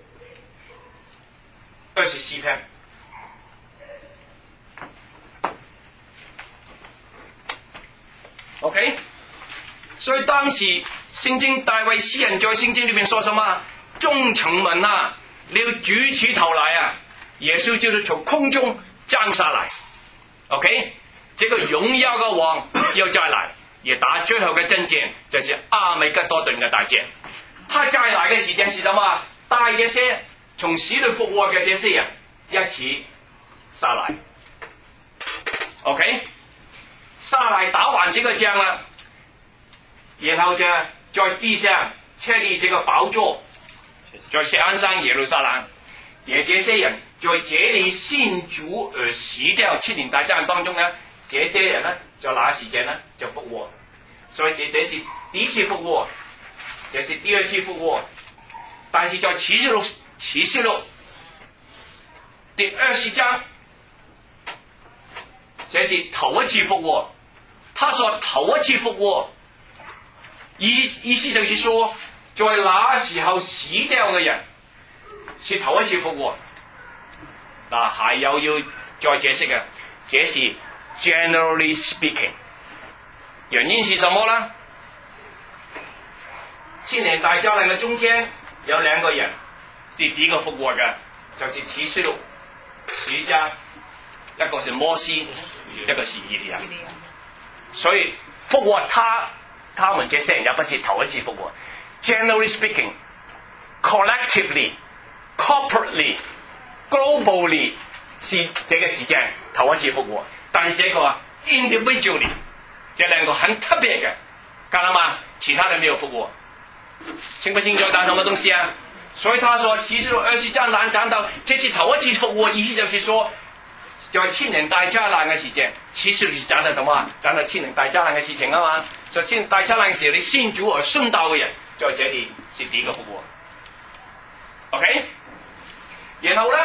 24篇。OK， 所以當時聖經大衛詩人在聖經裏面說什麼？眾城門啊，你要舉起頭來啊！耶穌基督從空中降下來。OK， 這個榮耀嘅王要再來，也打最後嘅爭戰，就是阿美吉多頓嘅大戰。他再來嘅時間是什麼？帶這些從死裏復活嘅這些人一起下來。OK， 下來打完這個仗啦，然後就在地上設立這個寶座，在錫安山耶路撒冷，也這些人在這裏信主而死掉7年大災難當中呢，這些人呢在那個時間呢就復活，所以這是第一次復活，這是第二次復活，但是在啟示錄第20章，這是頭一次復活。他說頭一次復活，意思就是說，在那時候死掉嘅人是頭一次復活。嗱，還有要再解釋嘅，這是 generally speaking。原因是什麼呢？7年大災難嘅中間有2個人是第一個復活嘅，就是啟示錄10章，一個是摩西，一個是以利亞。所以復活他們這些人也不是頭一次復活。Generally speaking, collectively, corporately, globally 是這個時間頭一次復活。但是這個 individually 這2個很特別嘅，看到嗎？其他人沒有復活，清不清楚講什麼東西啊？所以他說啟示錄20章難講到這是頭一次復活，意思就是說在7年大災難嘅時間，啟示錄講到什麼？講到7年大災難嘅事情啊嘛。所以7年大災難嘅時候，你信主而順道嘅人，在這裏是第一個復活。OK， 然後呢，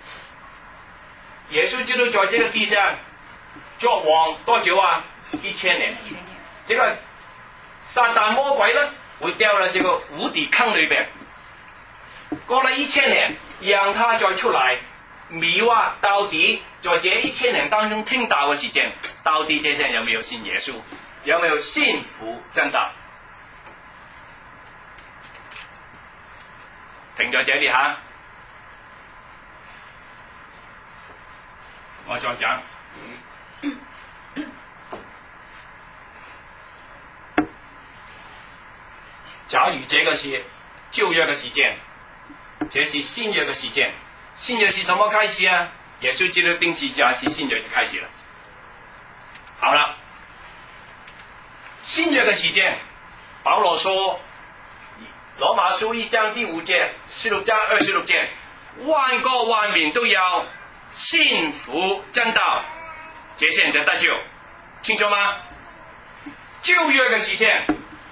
耶穌基督在這個地上作王多久啊？1000年。這個撒旦魔鬼呢，會掉到這個無底坑裏邊，過了1000年，讓他再出來。迷惑到底在這1000年當中聽到嘅時間，到底這些人有沒有信耶穌？有沒有信服真道？停在這裏哈，我再講。假如這個是舊約嘅時間，這是新約嘅時間。新約是什麼開始啊？耶穌基督釘十字架是新約就開始了。好了，新約的時間，保羅說，羅馬書1章第5節，16章26節，萬國萬民都要信服真道，這些人就得救，清楚嗎？舊約的時間，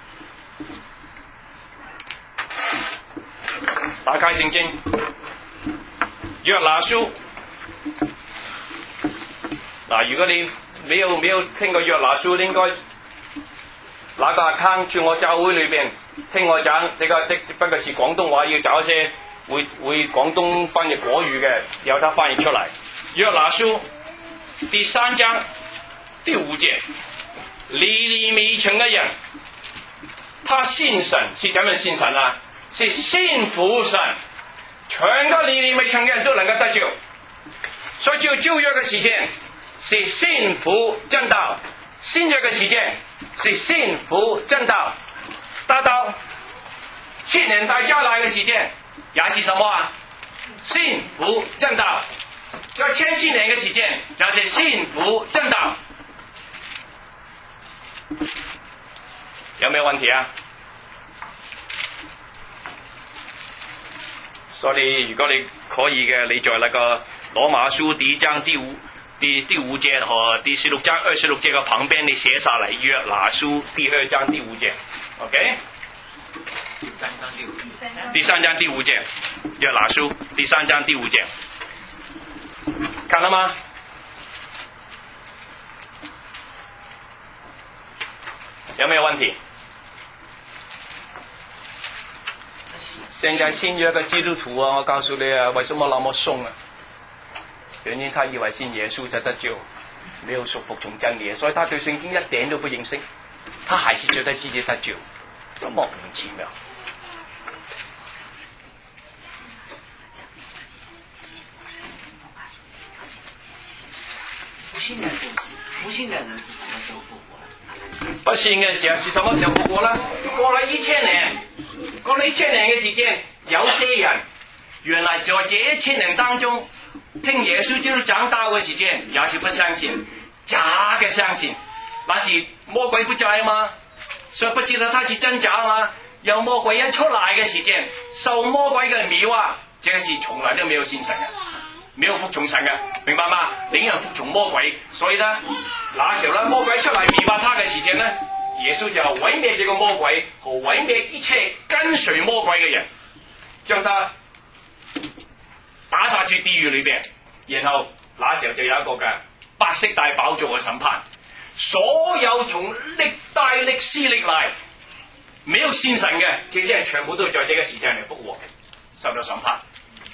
打開聖經。約拿書，嗱，如果你沒有聽過約拿書，應該拿個 account 去我教會裏邊聽我講，這不過是廣東話，要找一些會廣東翻譯國語嘅，由他翻譯出嚟。約拿書第3章第5節，尼尼微城嘅人，他信神是怎樣信神啊？是信服神，全個尼尼微城嘅人都能夠得救。所以舊約嘅時間是信服正道，新約嘅時間是信服正道。到千年大災難嘅時間也是什麼啊？信服正道。在1000年嘅時間就是信服正道。有沒有問題啊？所以如果你可以嘅，你在那個羅馬書第1章第5節和第16章26節嘅旁邊，你寫下嚟約拿書第2章第5節 ，OK？ 第3章第5節，約拿書第3章第5節，看了嗎？有沒有問題？現在新約的基督徒啊，我告訴你啊，為什麼那麼鬆啊？原因他以為信耶穌就得救，沒有服從真理，所以他對聖經一點都不認識，他還是覺得自己得救，這莫名其妙。 不信的人是什麼時候復活？ 不信嘅時候是什麼時候復活呢？過了1000年，過了1000年嘅時間，有些人原來在這1000年當中，聽耶穌基督講道嘅時間，也是不相信，假嘅相信，那是魔鬼不在嘛，所以不知道他是真假嘛。有魔鬼一出來嘅時間，受魔鬼嘅迷惑，這個是從來都沒有信神嘅。沒有服從神嘅，明白嗎？寧願服從魔鬼，所以呢，那時候呢，魔鬼出嚟迷惑他嘅時間呢，耶穌就毀滅這個魔鬼和毀滅一切跟隨魔鬼嘅人，將他打下去地獄裏邊，然後那時候就有一個嘅白色大寶座嘅審判，所有從歷代歷史歷來沒有信神嘅，這些人全部都在這個時間嚟復活，受到審判。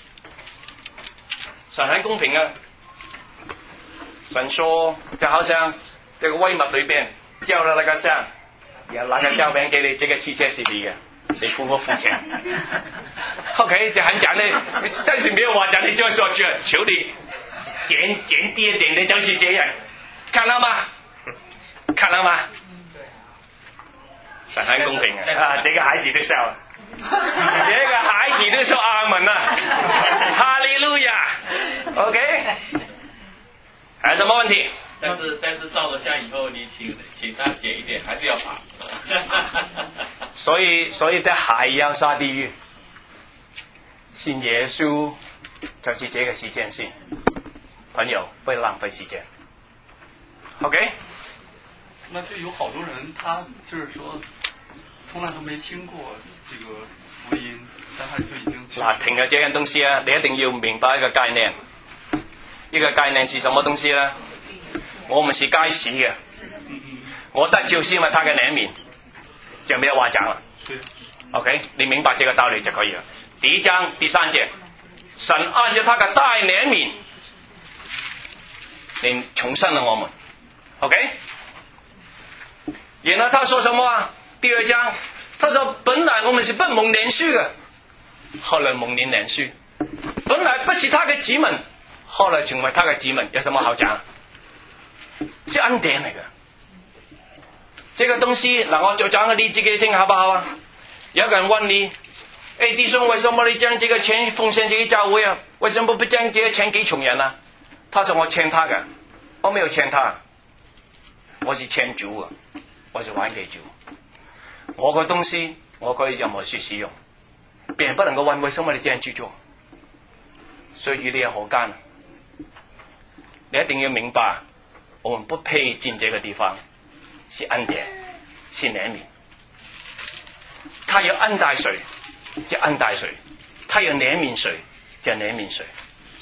神很公平啊！神說就好像這個威物裏邊交了那個箱，然後拿個膠餅給你，這個汽車是你嘅，你付我付錢。OK， 就很簡單，真是沒有話講，你再說句，求你減低一點點，就是這樣，看到嗎？看到嗎？神很公平啊！這個孩子都笑了。這個孩子都說阿門啊，哈利路亞 ，OK， 還有什麼問題？ 但是照着像以後你請他減一點，還是要罰。 所以這還要下地獄，信耶穌就是這個時間信，朋友不要浪費時間 ，OK。 那就有好多人，他就是說，從來都沒聽過這個福音，但他就已經嗱，停咗這樣東西啊，你一定要明白一個概念。一個概念是什麼東西呢？我們是該死嘅，我得救是因為他嘅憐憫，就沒有話講啦。OK， 你明白這個道理就可以了。第1章第3節，神按照他嘅大憐憫，你重生了我們。OK， 然後他說什麼啊？第2章，他說本來我們是不蒙憐恤嘅，後來蒙憐憐恤，本來不是他嘅子民，後來成為他嘅子民，有什麼好講？是恩典嚟嘅。這個東西嗱，我就講個例子給你聽，好不好啊？有個人問你，弟兄，為什麼你將這個錢奉獻這個教會啊？為什麼不將這個錢給窮人啊？他說我欠他嘅，我沒有欠他，我是欠主啊，我是還給主。我個東西我可以任何事使用，別人不能夠問為什麼你這樣去做，所以與你有何干？你一定要明白，我們不配進這個地方，是恩典，是憐憫。他有恩待誰，就恩待誰；他有憐憫誰，就憐憫誰。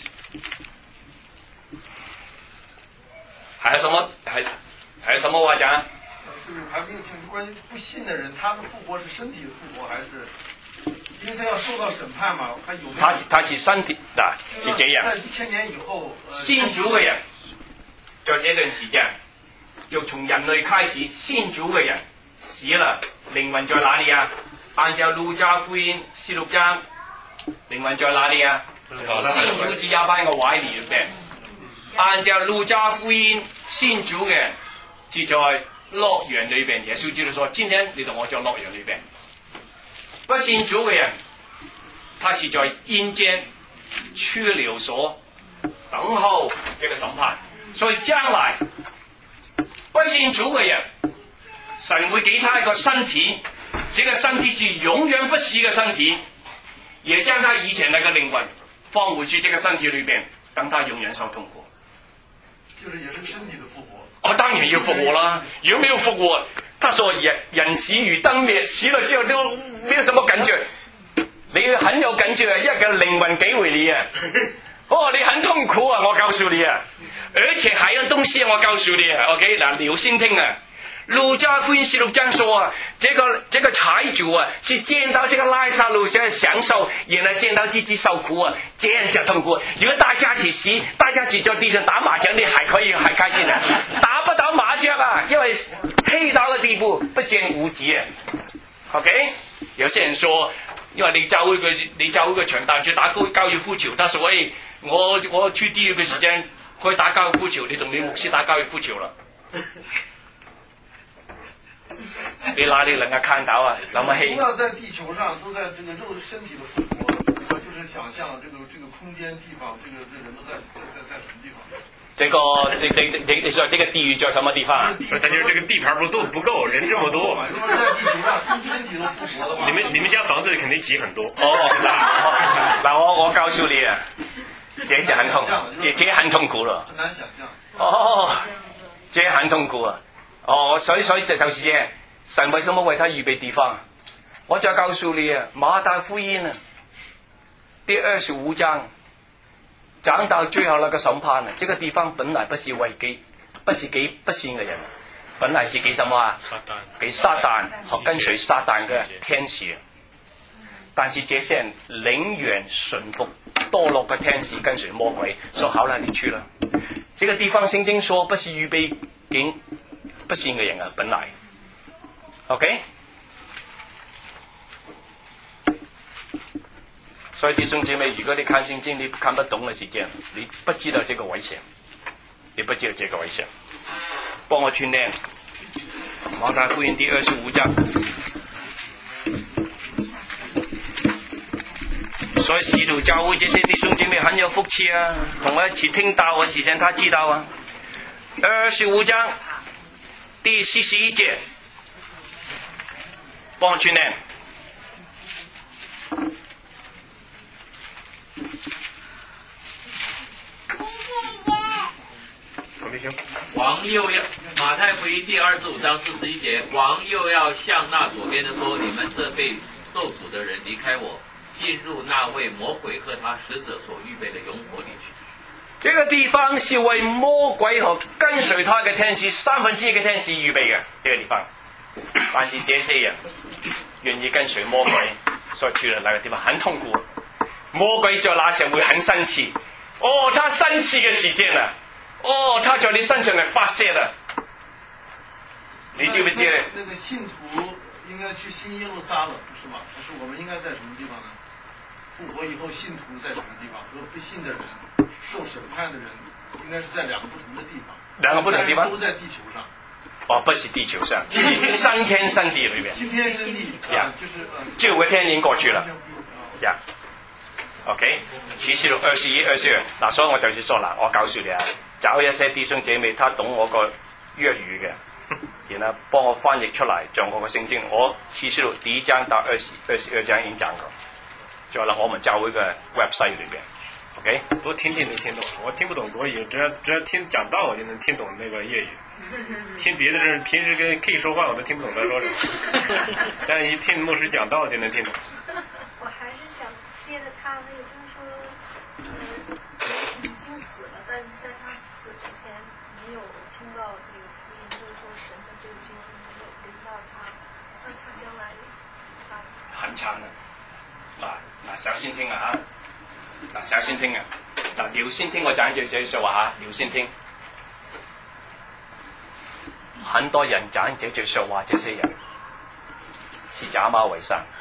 還有什麼？還有什麼話講？ 就是還沒有聽關於不信的人，他的復活是身體的復活，還是因为他要受到审判嘛，他有没有？ 他是身體嗱，是這樣。 在1000年以後， 信主嘅人，在這段時間，就從人類開始，信主嘅人死了，靈魂在哪裡啊？按照路加福音16章，靈魂在哪裡啊？信主之亞班嘅懷裡裏邊。按照路加福音信主嘅人，是在樂園裏邊。耶穌基督說：今天你同我在樂園裏邊。不信主嘅人，他是在陰間拘留所等候這個審判。所以將來不信主嘅人，神會給他一個身體，這個身體是永遠不死嘅身體，也將他以前那個靈魂放回去這個身體裏邊，等他永遠受痛苦。 就是也是身體的復活。 當然要復活啦！如果沒有復活，他說人死如燈滅，死了之後都沒有什麼感覺。你很有感覺，一個靈魂給回你啊！你很痛苦啊！我告訴你啊，而且還有東西我告訴你啊 ，OK 嗱，留心聽啊。路加福音16章說啊，這個財主啊，是見到這個拉撒路在享受，然後見到自己受苦啊，這樣就痛苦。如果大家一起死，大家只在地上打麻將，你還可以還開心啊。打不到麻將啊，因為黑到的地步不見無極啊。OK， 有些人說，因為你教會個場大去打高爾夫球，他說：喂，我去地獄嘅時間可以打高爾夫球，你同你牧師打高爾夫球啦。你哪裡能夠看到啊？那麼黑。 不要在地球上，都在這個肉身體的復活，我就是想象這個空間地方，這人都在什麼地方？ 你說這個地獄在什麼地方？ 他就是這個地盤不夠，人這麼多。 如果在地球上，身體都復活的話， 你們家房子肯定擠很多。 嗱我告訴你啊，這就很痛，這很痛苦了。 很難想象。 這很痛苦啊！所以這就是這神為什麼為他預備地方？我再告訴你啊，馬太福音啊，第25章講到最後那個審判啊，這個地方本來不是給不信的人，本來是給什麼啊？給撒旦和跟隨撒旦的天使。但是這些人寧願順服墮落的天使，跟隨魔鬼，說好了，你去了。這個地方聖經說不是預備給不信嘅人啊，本來 ，OK， 所以弟兄姐妹，如果你看聖經你看不懂嘅時間，你不知道這個危險，幫我串念馬太福音第25章。所以使徒教會這些弟兄姐妹很有福氣啊，同我一起聽到嘅時間，他知道啊。25章第41節，幫我串念。 王又要馬太福音第25章41節，王又要向那左邊的說：你們這被咒詛的人，離開我，進入那為魔鬼和他使者所預備的永火裏去。 這個地方是為魔鬼和跟隨他嘅天使1/3嘅天使預備嘅，這個地方。但是這些人願意跟隨魔鬼，所以去了那個地方很痛苦。魔鬼在那時會很生氣，他生氣嘅時間啊，他在你身上嚟發泄啦。你知唔知咧？ 那個信徒應該去新耶路撒冷，是吧？但是我們應該在什麼地方呢？復活以後，信徒在什麼地方？和不信的人、受審判的人，應該是在兩個不同的地方。 兩個不同地方都在地球上。 不是地球上，新天新地裏邊。 新天新地呀， 就是 9個天已經過去了。呀，OK，啟示錄21、22。嗱，所以我就是說啦，我告訴你啊，找一些弟兄姐妹，他懂我個粵語嘅，然後幫我翻譯出來，像我個聖經，我啟示錄第1章到22章已經講過，在了我們教會嘅 website 裏邊。OK， 多聽聽能聽懂，我聽不懂國語，只要聽講道我就能聽懂那個粵語。聽別的人平時跟 K 說話我都聽不懂他說什麼，但一聽牧師講道就能聽懂。 我還是想接着他那個，就是說，已經死了，但在他死之前沒有聽到這個福音，就是說神的救恩沒有臨到他，那他將來很慘啊！ 嗱，小心聽啊嚇！嗱，小心聽啊！嗱，留心聽我講這句說話嚇，留心聽。很多人講這句說話，這些人是假冒為善。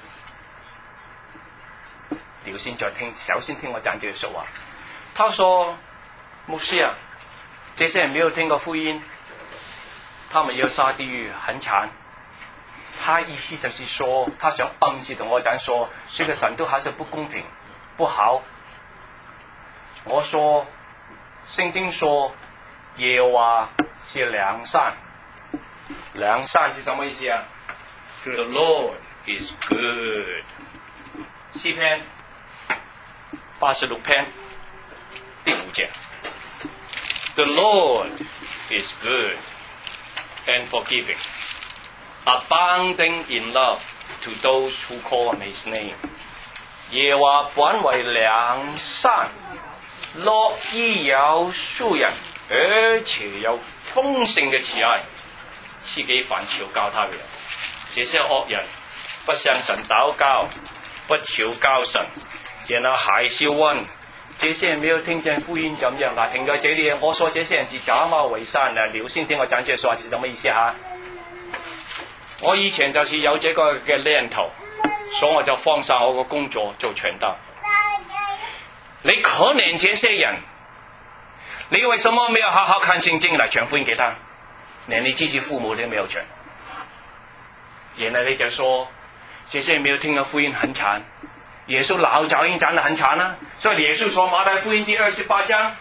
留心再聽，小心聽我講這句說話。他說：牧師啊，這些人沒有聽過福音，他們要下地獄，很慘。他意思就是說，他想暗示同我講說，這個神都還是不公平、不好。我說，聖經說耶和華是良善，良善是什麼意思啊 ？The Lord is good。詩篇86篇第5節 ，The Lord is good and forgiving。Abounding in love to those who call on His name。耶和華本為良善，樂意饒恕人，而且有豐盛嘅慈愛，賜給凡求告他嘅人。這些惡人不向神禱告，不求告神，然後還是問：這些人沒有聽見福音怎樣？嗱，停在這裡，我說這些人是假冒為善的。留心聽我講這說話是什麼意思哈？我以前就是有這個嘅念頭，所以我就放下我個工作做傳道。你可憐這些人，你為什麼沒有好好看聖經來傳福音給他？連你自己父母都沒有傳，然後你就說這些人沒有聽到福音很慘。耶穌老早已經講得很慘啦，所以耶穌說馬太福音第28章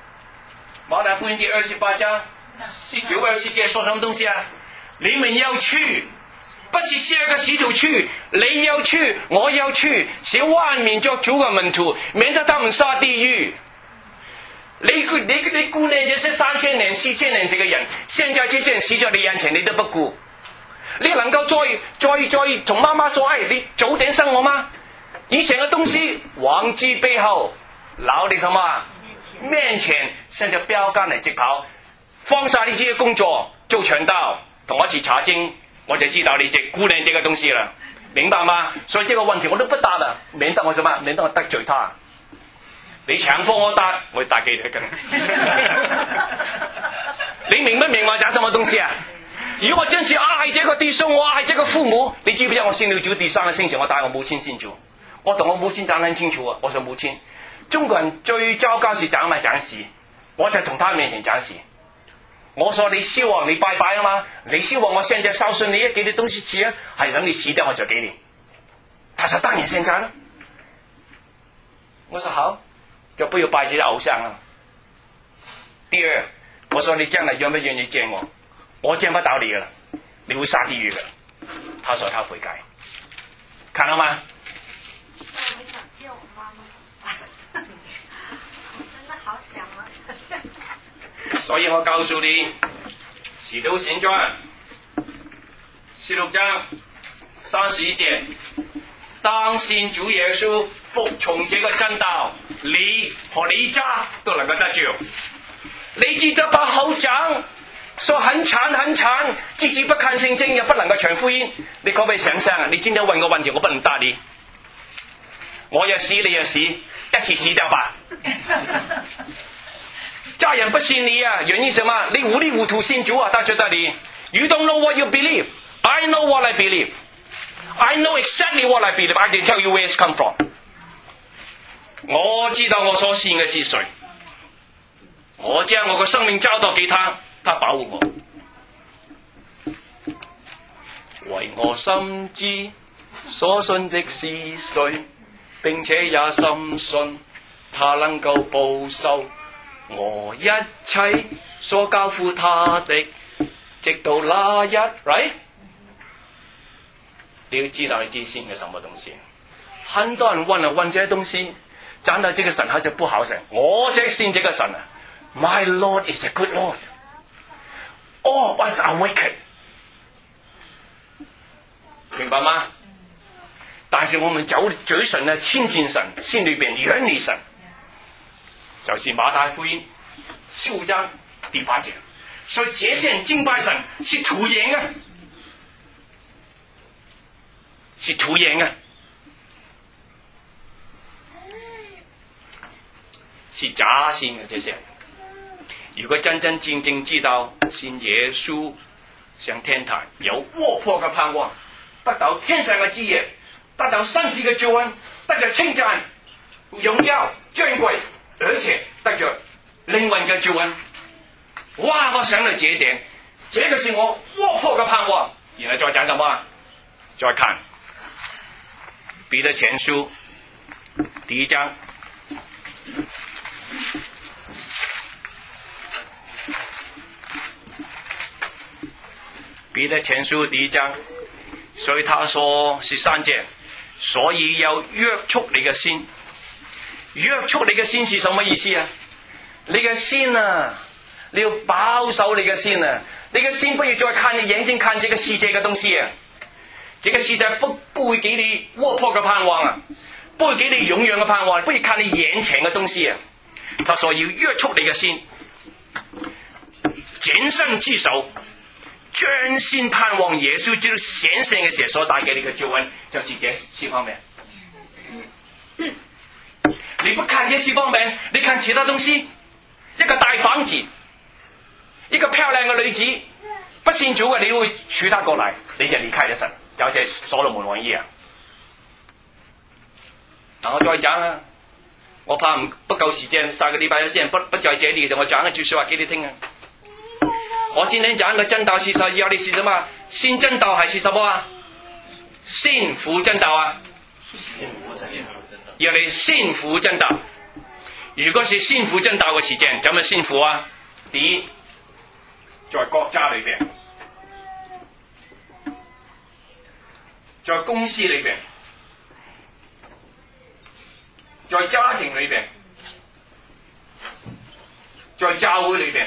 19、20節說什麼東西啊？你們要去，不是下個使徒去，你要去，我要去，使萬民作主嘅門徒，免得他們下地獄。你顧念這些3000年、4000年這個人，現在這些人死在你眼前，你都不顧。你能夠再同媽媽說：哎，你早點生我嗎？以前嘅東西忘記背後，老你什麼？面前，現在標杆嚟直跑，放下你自己嘅工作做傳道。同我一起查經，我就知道你顧念這個東西了，明白嗎？所以這個問題我都不答了，免得我什麼？免得我得罪他。你強迫我答，我答給你聽。你明不明我講什麼東西啊？如果真是愛這個弟兄，我愛這個父母，你知不知我信了主第3個星期，我帶我母親信主，我同我母親講得很清楚啊。我說母親，中國人最糟糕是講咪講事，我就同他面前講事。我說你希望你拜拜了嗎？你希望我現在孝順你，給你東西吃啊？還等你死掉我就給你。他說當然現在了。我說好，就不要拜這些偶像了。第二，我說你將來願不願意見我？我見不到你了，你會下地獄的。他說他悔改，看到嗎？ 我想見我媽媽，真的好想啊！ 所以我告訴你，《使徒行傳》16章31節，當信主耶穌，服從這個真道，你和你家都能夠得救。你記得把口講，說很慘，自己不看聖經，也不能夠傳福音。你可唔可以想象啊？你今天問個問題，我不能答你。我也死，你也死，一起死掉吧。家人不信你啊，原因什麼？你糊里糊塗信主啊，他覺得你 You don't know what you believe. I know what I believe. I know exactly what I believe. I can tell you where it's come from. 我知道我所信嘅是誰，我將我嘅生命交託給他，他保護我。為我深知所信的是誰，並且也深信他能夠報仇我一切所交付他的，直到那一 right？ 你要知道你自己信嘅什麼東西。很多人問這些東西，講到這個神好似不好神。我識信這個神啊 ，My Lord is a good Lord. All of us are wicked， 明白嗎？但是我們嘴唇呢親近神，心裏邊遠離神。就是馬太福音15章第8節，所以這些人敬拜神是徒然啊，是徒然啊。 是假信嘅这些。如果真真正正知道信耶穌上天堂，有活潑嘅盼望，得到天上嘅基業，得到身體嘅救恩，得着稱讚、榮耀、尊貴，而且得着靈魂嘅救恩。哇！我想到這一點，這個是我活潑嘅盼望。然後再講什麼？再看彼得前書第1章。彼得前書第1章，所以他說13節，所以要約束你嘅心。約束你嘅心是什麼意思啊？你嘅心啊，你要保守你嘅心啊！你嘅心不要再看你眼睛看這個世界嘅東西啊！這個世界不會給你活潑嘅盼望啊，不會給你永遠嘅盼望，不會看你眼前嘅東西啊！他說要約束你嘅心，謹慎自守，專心盼望耶穌基督顯現嘅時候所帶給你嘅救恩，就是這四方面。你不看這四方面，你看其他東西，一個大房子，一個漂亮嘅女子，不信主嘅，你會娶她過來，你就離開咗神，就好似所羅門王一樣。我再講啊，我怕不夠時間，下個禮拜有些人不在這裡嘅時候，我講一句說話給你聽啊。我今天講一個真道是什麼？要你是什麼？信真道還是什麼啊？信服真道啊！要你信服真道。如果是信服真道嘅時間，怎麼信服啊？第一，在國家裏邊，在公司裏邊，在家庭裏邊，在教會裏邊，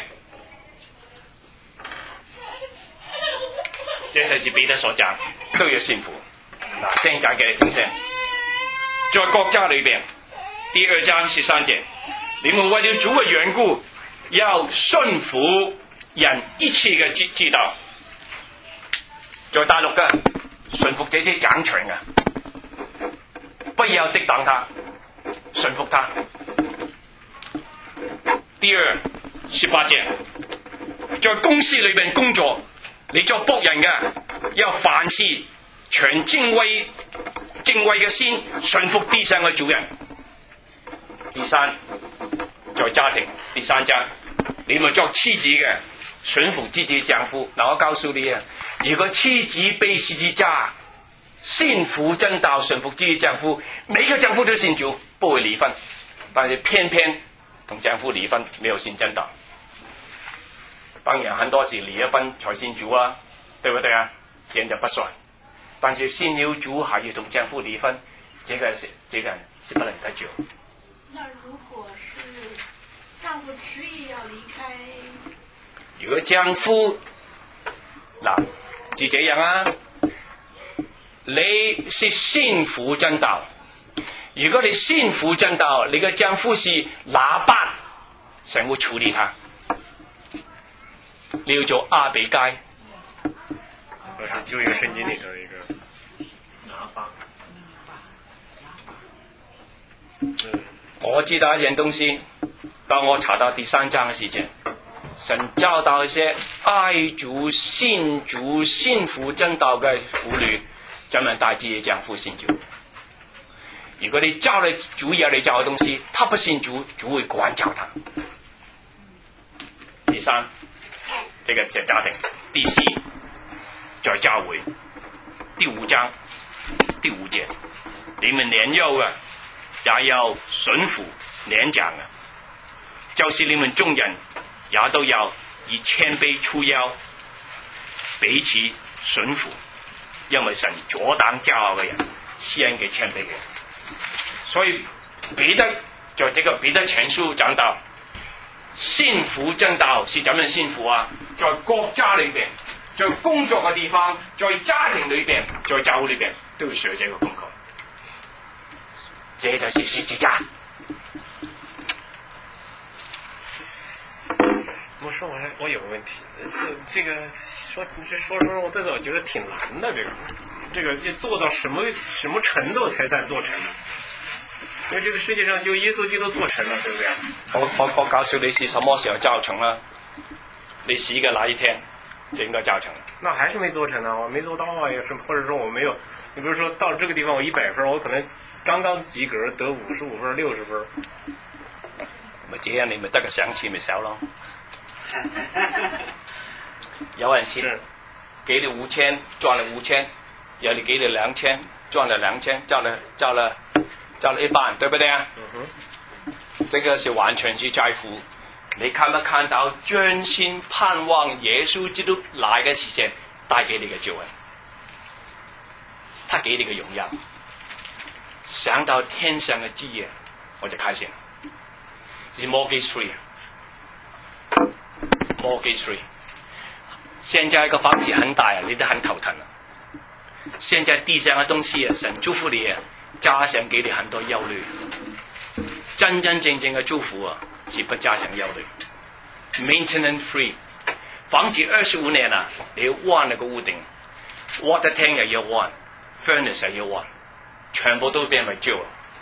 這就是彼得所講，都要信服。嗱，先講給你聽先。在國家裏邊，第2章13節，你們為了主嘅緣故，要順服人一切嘅指導。在大陸嘅順服這些掌權嘅，不要敵擋他，順服他。第2 18節，在公司裏邊工作，你做僕人嘅，要凡事全敬畏嘅心，順服地上嘅主人。第3，在家庭，第3章，你們作妻子嘅，順服自己嘅丈夫。嗱，我告訴你啊，如果妻子被十字架，信服真道，順服自己丈夫，每個丈夫都信主，不會離婚，但是偏偏同丈夫離婚，沒有信真道。當然很多時離咗婚才信主啊，對不對啊？這樣就不算。但是信了主還要同丈夫離婚，這個人是不能得救。 那如果是丈夫執意要離開， 如果丈夫嗱就這樣啊，你是信服真道。如果你信服真道，你嘅丈夫是喇叭，神會處理他。你要做阿比該。 這是舊約聖經裏頭一個喇叭。 我知道一樣東西，當我查到第3章嘅事情，神教導一些愛主、信主、信服真道嘅婦女，怎麼帶自己丈夫信主。如果你教了主要你教嘅東西，他不信主，主會管教他。第3，這個在家庭。第4，在教會。第5章第5節，你們年幼嘅也要順服年長嘅，就是你們眾人也都要以謙卑束腰，彼此順服，因為神阻擋驕傲嘅人，施恩給謙卑嘅人。所以彼得在這個彼得前書講到，信服真道是怎樣信服啊？在國家裏邊，在工作嘅地方，在家庭裏邊，在教會裏邊，都要學這個功課。這就是十字架。 我有個問題，這個說我這個我覺得挺難的，這個要做到什麼程度才算做成？ 因为这个世界上就耶稣基督做成了，对不对？ 我告诉你是什么时候造成了，你洗个哪一天就应该造成了。 那还是没做成呢，我没做到啊，也是，或者说我没有，你比如说到这个地方我100分，我可能刚刚及格，得55分、60分。 咪這樣你咪得個賞賜咪少咯。有人是給你5000賺了5000，有你給你2000賺了2000，賺了100，對不對啊？這個是完全是在乎你看不看到專心盼望耶穌基督來嘅時間帶給你嘅救恩，他給你嘅榮耀，想到天上嘅基業，我就開心了。是 mortgage free。mortgage free。現在個房子很大啊，你都很頭疼啊。現在地上嘅東西啊，神祝福你啊，加上給你很多憂慮。真真正正嘅祝福啊，是不加上憂慮。maintenance free。房子25年啦，你要換那個屋頂 ，water tank 又要換 ，furnace 又要換，全部都變為舊。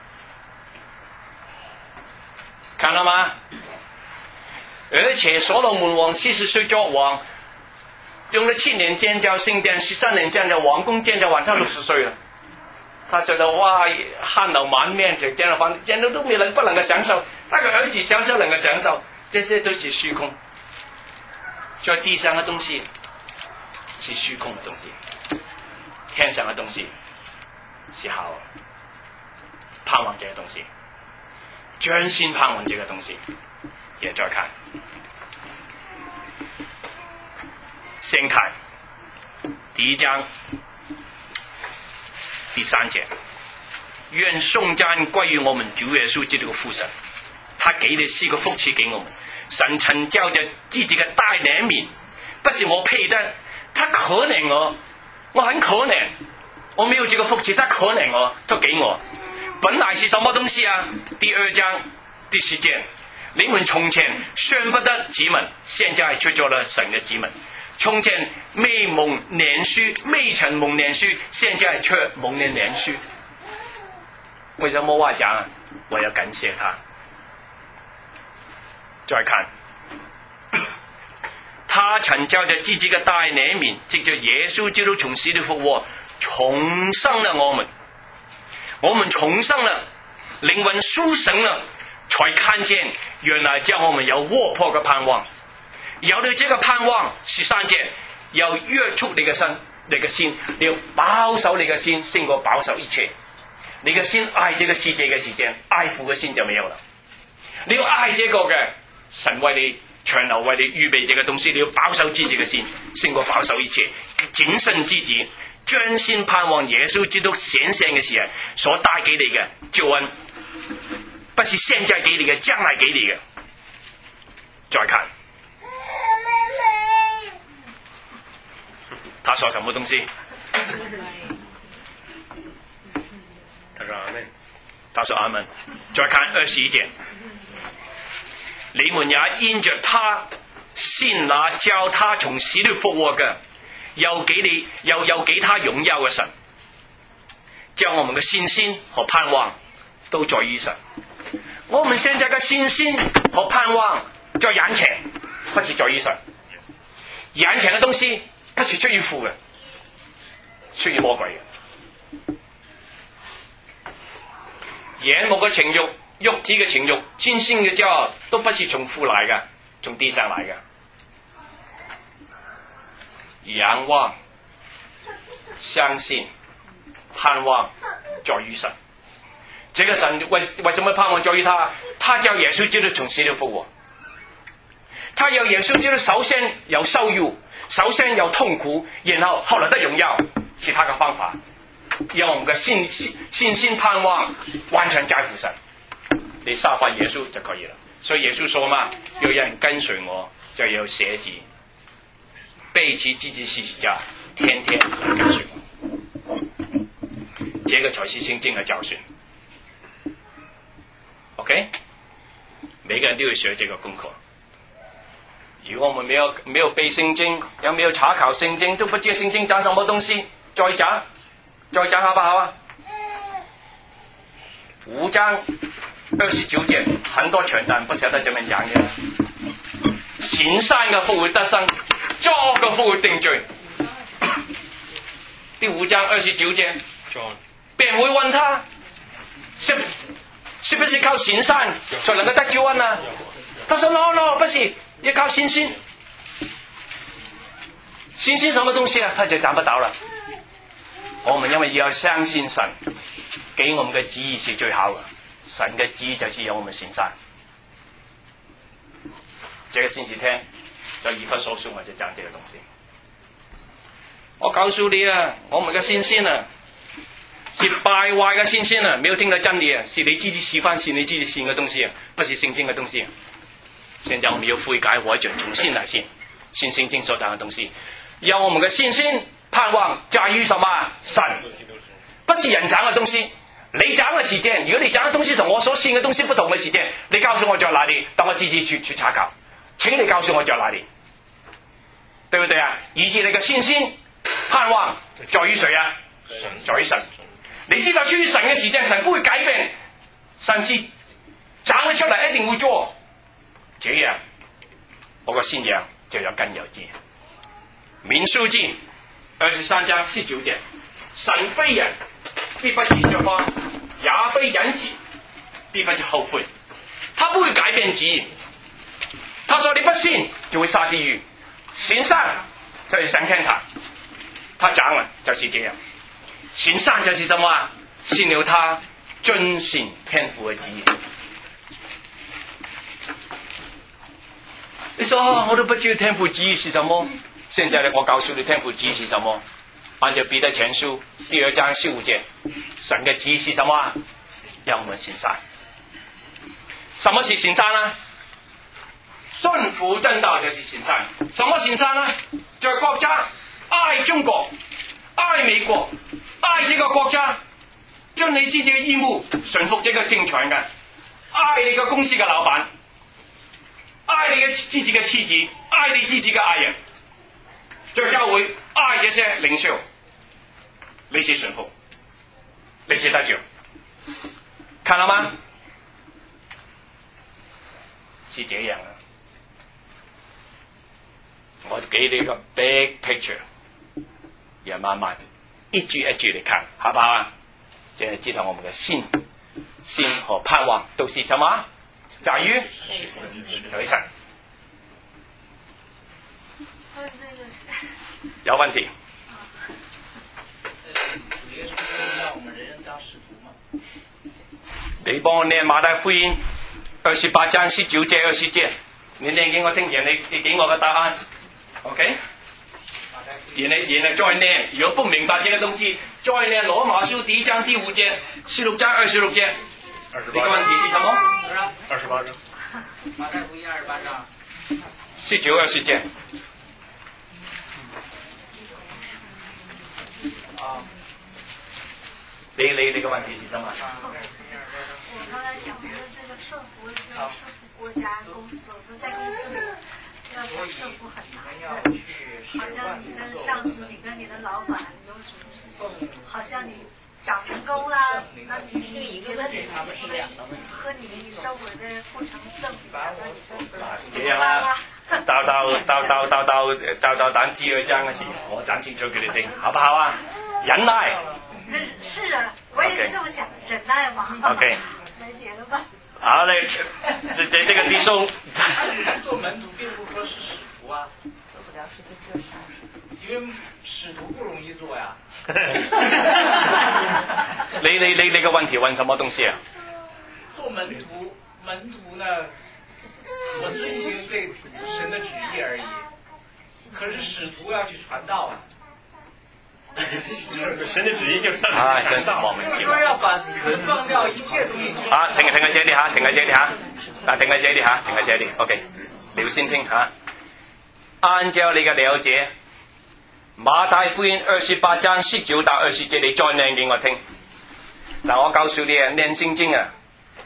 看到嗎？而且所羅門王40歲作王，用了7年建造聖殿，13年建造王宮，建造完他60歲了。他覺得哇，汗流滿面，就建了房，建到都不能夠享受，他個兒子小小能夠享受，這些都是虛空。在地上的東西是虛空的東西，天上的東西是好，盼望這些東西。專心盼望這個東西，也再看先看第1章第3節，願頌讚歸於我們主耶穌基督的父神，他給的是個福賜給我們。神曾照着自己的大憐憫，不是我配的，他可憐我，我很可憐，我沒有這個福賜，他可憐我，他給我。本來是什麼東西啊？第2章第10節，你們從前算不得子民，現在卻做了神的子民。從前未蒙憐恤，未曾蒙憐恤，現在卻蒙了憐恤。為什麼話講？我要感謝他。再看，他曾照着自己的大憐憫，藉着耶穌基督從死裏復活，重生了我們。我們重生了，靈魂甦醒了，才看見原來叫我們有活潑的盼望。有了這個盼望，13節要約束你嘅心，你要保守你嘅心，勝過保守一切。你嘅心愛這個世界嘅時間，愛父嘅心就沒有了。你要愛這個嘅神為你長留為你預備這個東西，你要保守自己嘅心，勝過保守一切，謹慎自己。專心盼望耶穌基督顯現嘅時候所帶給你嘅救恩，不是現在給你嘅，將來給你嘅。再看，他說什麼東西？他說阿門。他說阿門。再看21節，你們也因着他信那叫他從死裏復活嘅，又給他榮耀嘅神，將我們嘅信心和盼望都在於神。我們現在嘅信心和盼望在眼前，不是在於神。眼前嘅東西不是出於父嘅，出於魔鬼嘅。眼目嘅情慾、肉體嘅情慾、今生嘅驕傲，都不是從父來嘅，從地上來嘅。仰望、相信、盼望在於神。這個神為什麼盼望在於他？他叫耶穌基督從死裏復活。他要耶穌基督首先有羞辱，首先有痛苦，然後後來得榮耀，是他嘅方法。讓我們嘅信心盼望完全在乎神，你效法耶穌就可以了。所以耶穌說嘛，有人跟隨我，就要捨己，背起自己十字架，天天來跟隨我。這個才是聖經嘅教訓。OK， 每個人都要學這個功課。如果我們沒有背聖經，也沒有查考聖經，都不知聖經講什麼東西，再講好不好啊？ 5章29节，很多传道人不晓得怎么讲嘅。行善嘅福會得生，作嘅福會定罪。第5章29節，別人會問他，是不是靠行善才能夠得救恩啊？他說 no， 不是，要靠信心。信心什麼東西啊？他就講不到了。我們因為要相信神，給我們嘅旨意是最好嘅。神嘅旨意就是要我們行善。這個星期天在以弗所書我就講這個東西。我告訴你啊，我們嘅信心啊，是敗壞嘅信心啊，沒有聽到真理啊，是你自己喜歡是你自己信嘅東西啊，不是聖經嘅東西啊。現在我們要悔改或者重新來信聖經所講嘅東西，要我們嘅信心盼望在於什麼？神，不是人講嘅東西。你講嘅時間，如果你講嘅東西同我所信嘅東西不同嘅時間，你告訴我在哪裡，等我自己去查考。請你告訴我在哪裡，對不對啊？以致你嘅信心盼望在於誰啊？在於神。你知道出於神嘅時間，神不會改變，神是講得出嚟一定會做。這樣我個信仰就有根有基。民數記23章19節，神非人，必不至說謊，也非人子，必不至後悔。他不會改變旨意。他說你不信就會下地獄，行善就是上天堂。他講了就是這樣。行善就是什麼？信了他，遵行天父的旨意。你說我都不知道天父旨意是什麼。現在呢，我告訴你天父旨意是什麼。按照彼得前書2章15節，神嘅旨意是什麼？讓我們行善。什麼是行善呢？順服真道就是行善。什麼行善呢？在國家愛中國、愛美國、愛這個國家，盡你自己嘅義務，順服這個政權嘅，愛你個公司嘅老闆，愛你嘅自己嘅妻子，愛你自己嘅愛人，在教會愛這些領袖，你是順服，你是得救，看到嗎？是這樣啊！我就給你一個 big picture，要慢慢一句一句嚟看，好不好啊？這樣知道我們的心和盼望都是什麼？在於神。有問題？你幫我念馬太福音28章19節20節，你念給我聽，然後你給我個答案 ，OK？ 然後再念，如果不明白這個東西，再念羅馬書第1章第5節，16章26節。你個問題是什麼？28章。馬太福音28章19、20節。你個問題是什麼？ 我剛才講的這個順服，就是順服國家公司，不在公司裏要想順服很難的，好像你跟上司，你跟你的老闆有什麼事情，好像你長成功啦，那你覺得你和你收回的不成正比， 這樣啦，到等知佢爭嘅時，我講清楚佢哋聽，好不好啊？忍耐。 是啊，我也是這麼想，忍耐嘛。 OK。 沒別的吧。 好嘞，這個弟兄。 做門徒並不說是使徒啊，做不了是個正常事，因為使徒不容易做呀。 你個問題問什麼東西啊？ 做門徒呢，我遵行對神的旨意而已。可是使徒要去傳道啊。 神的旨意就是真是莫名其妙。 要把放掉一切東西。 好，停喺這裡嚇，停喺這裡嚇，停喺這裡嚇，停喺這裡。OK，你先聽嚇。按照你嘅了解，馬太福音28章19到20節，你再念給我聽。嗱，我告訴你啊，念聖經啊，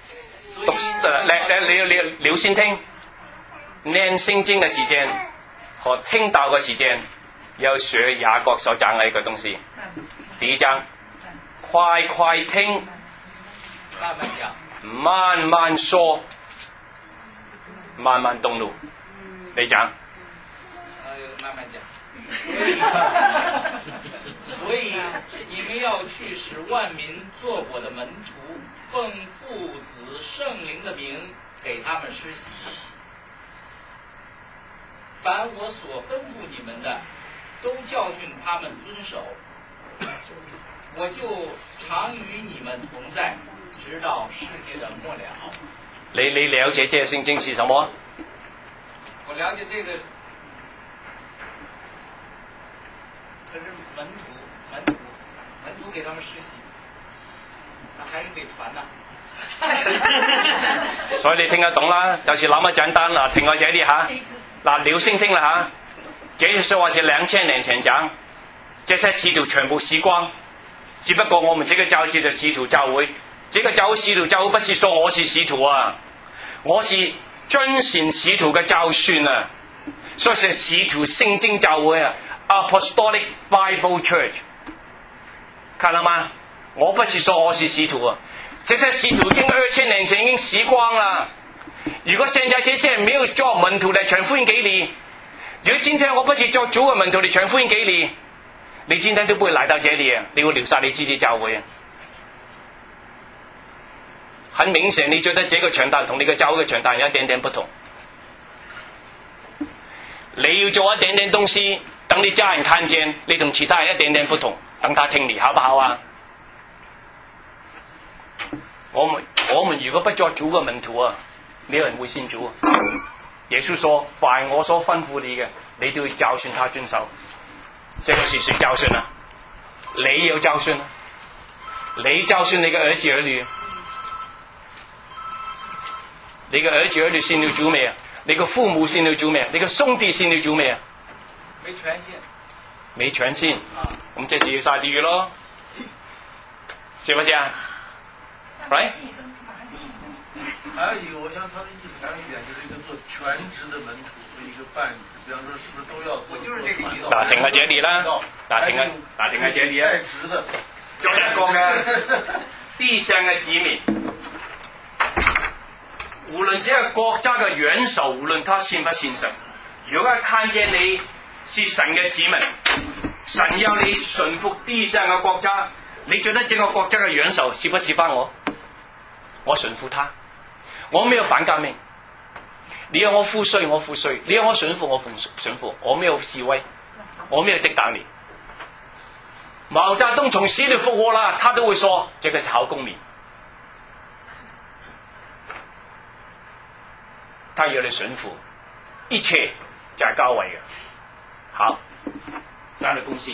你先聽。念聖經嘅時間和聽道嘅時間。要學雅各所講嘅一個東西。第1章，快快聽， 慢慢讲， 慢慢说，慢慢动怒。你讲。 慢慢讲。所以你们要去使万民做我的门徒，奉父子圣灵的名给他们施洗。凡我所吩咐你们的，都教训他们遵守。我就常与你们同在，直到世界的末了。 你了解这圣经是什么？ 我了解这个，可是门徒给他们施洗，那还是得传呐。 所以你聽得懂啦，就是那麼簡單啦。停喺這裡嚇，嗱，留心聽啦嚇。這些說話是2000年前講，這些使徒全部死光，只不過我們這個教會的使徒教會，這個教會使徒教會不是說我是使徒啊，我是遵循使徒嘅教訓啊，所以是使徒聖經教會啊 ，Apostolic Bible Church， 看到嗎？我不是說我是使徒啊。這些使徒已經2000年前已經死光了。如果現在這些人沒有做門徒嚟傳福音給你，如果今天我不是做主嘅門徒嚟傳福音給你，你今天都不會來到這裡啊！你會留下你自己教會啊！很明顯，你覺得這個傳道同你嘅教會嘅傳道有一點點不同。你要做一點點東西，等你家人看見，你同其他人一點點不同，等他聽你，好不好啊？我們如果不做主嘅門徒啊，沒有人會信主啊。耶穌說：凡我所吩咐你嘅，你都要教訓他遵守。這個是誰教訓啊？你有教訓啊？你教訓你嘅兒子兒女，你嘅兒子兒女信了主未啊？你嘅父母信了主未啊？你嘅兄弟信了主未啊？ 沒全信。 沒全信啊！咁這是要下地獄咯，是不是啊？Right？ 還有一個，我想他的意思還有一點，就是一個做全職的門徒和一個伴侶，比方說是不是都要做？ 我就是這個意思。 嗱，停喺這裡啦，停喺這裡啊！ 帶職的， 做一個嘅地上嘅子民，無論這個國家嘅元首，無論他信不信神，如果看見你是神嘅子民，神要你順服地上嘅國家，你覺得這個國家嘅元首是不是幫我？我順服他，我沒有反革命。你要我賦稅，我賦稅；你要我順服，我順服。我沒有示威，我沒有抵擋你。毛澤東從死裏復活了，他都會說這個是好公民。他要你順服，一切在高位嘅。好，咱的公司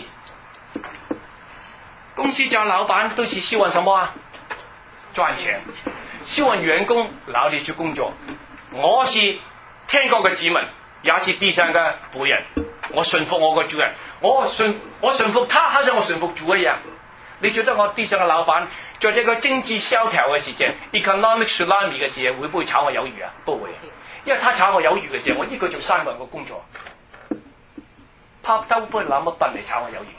叫老闆都是希望什麼啊？賺錢，希望員工勞力去工作。我是天國嘅子民，也是地上嘅僕人。我順服我個主人，我順服他，好似我順服主一樣。你覺得我地上嘅老闆在這個經濟蕭條嘅時間 ，economic tsunami 嘅時候，會不會炒我魷魚啊？不會，因為他炒我魷魚嘅時候，我一個做3個人嘅工作，他都不會那麼笨嚟炒我魷魚。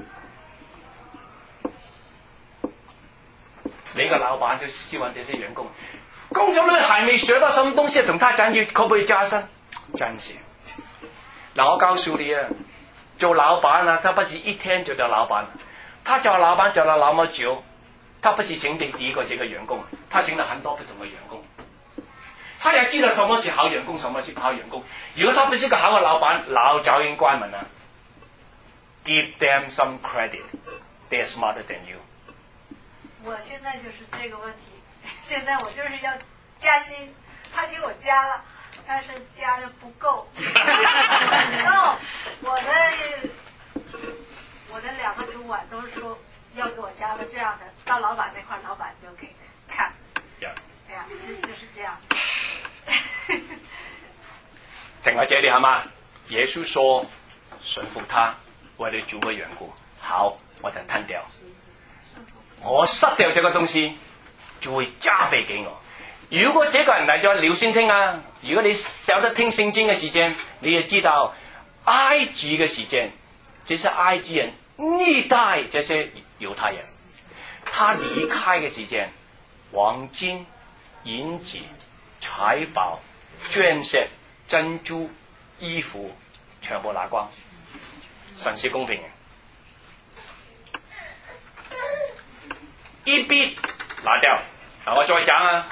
你個老闆就希望這些員工工作呢還沒學到什麼東西，同他講句可不可以加薪？真是。嗱，我告訴你啊，做老闆啊，他不是一天就做老闆，他做老闆做了那麼久，他不是請第一個這個員工，他請了很多不同的員工，他也知道什麼是好員工，什麼是不好員工。如果他不是個好嘅老闆，老早已經關門了。Give them some credit, they're smarter than you。 我現在就是這個問題，現在我就是要加薪，他給我加了，但是加的不夠，不夠。我的2個主管都說要給我加個這樣的，到老闆那塊，老闆就給看。哎呀，就是這樣。 停喺這裡好嗎？耶穌說順服他，為了主嘅緣故，好，我就吞掉。我失掉這個東西，就會加倍給我。如果這個人嚟咗聊先聽啊，如果你曉得聽聖經嘅時間，你也知道埃及嘅時間，這些埃及人虐待這些猶太人。他離開嘅時間， 黄金、银子、财宝、钻石、珍珠、衣服，全部拿光。神是公平嘅，一笔拿掉。嗱，我再講啊，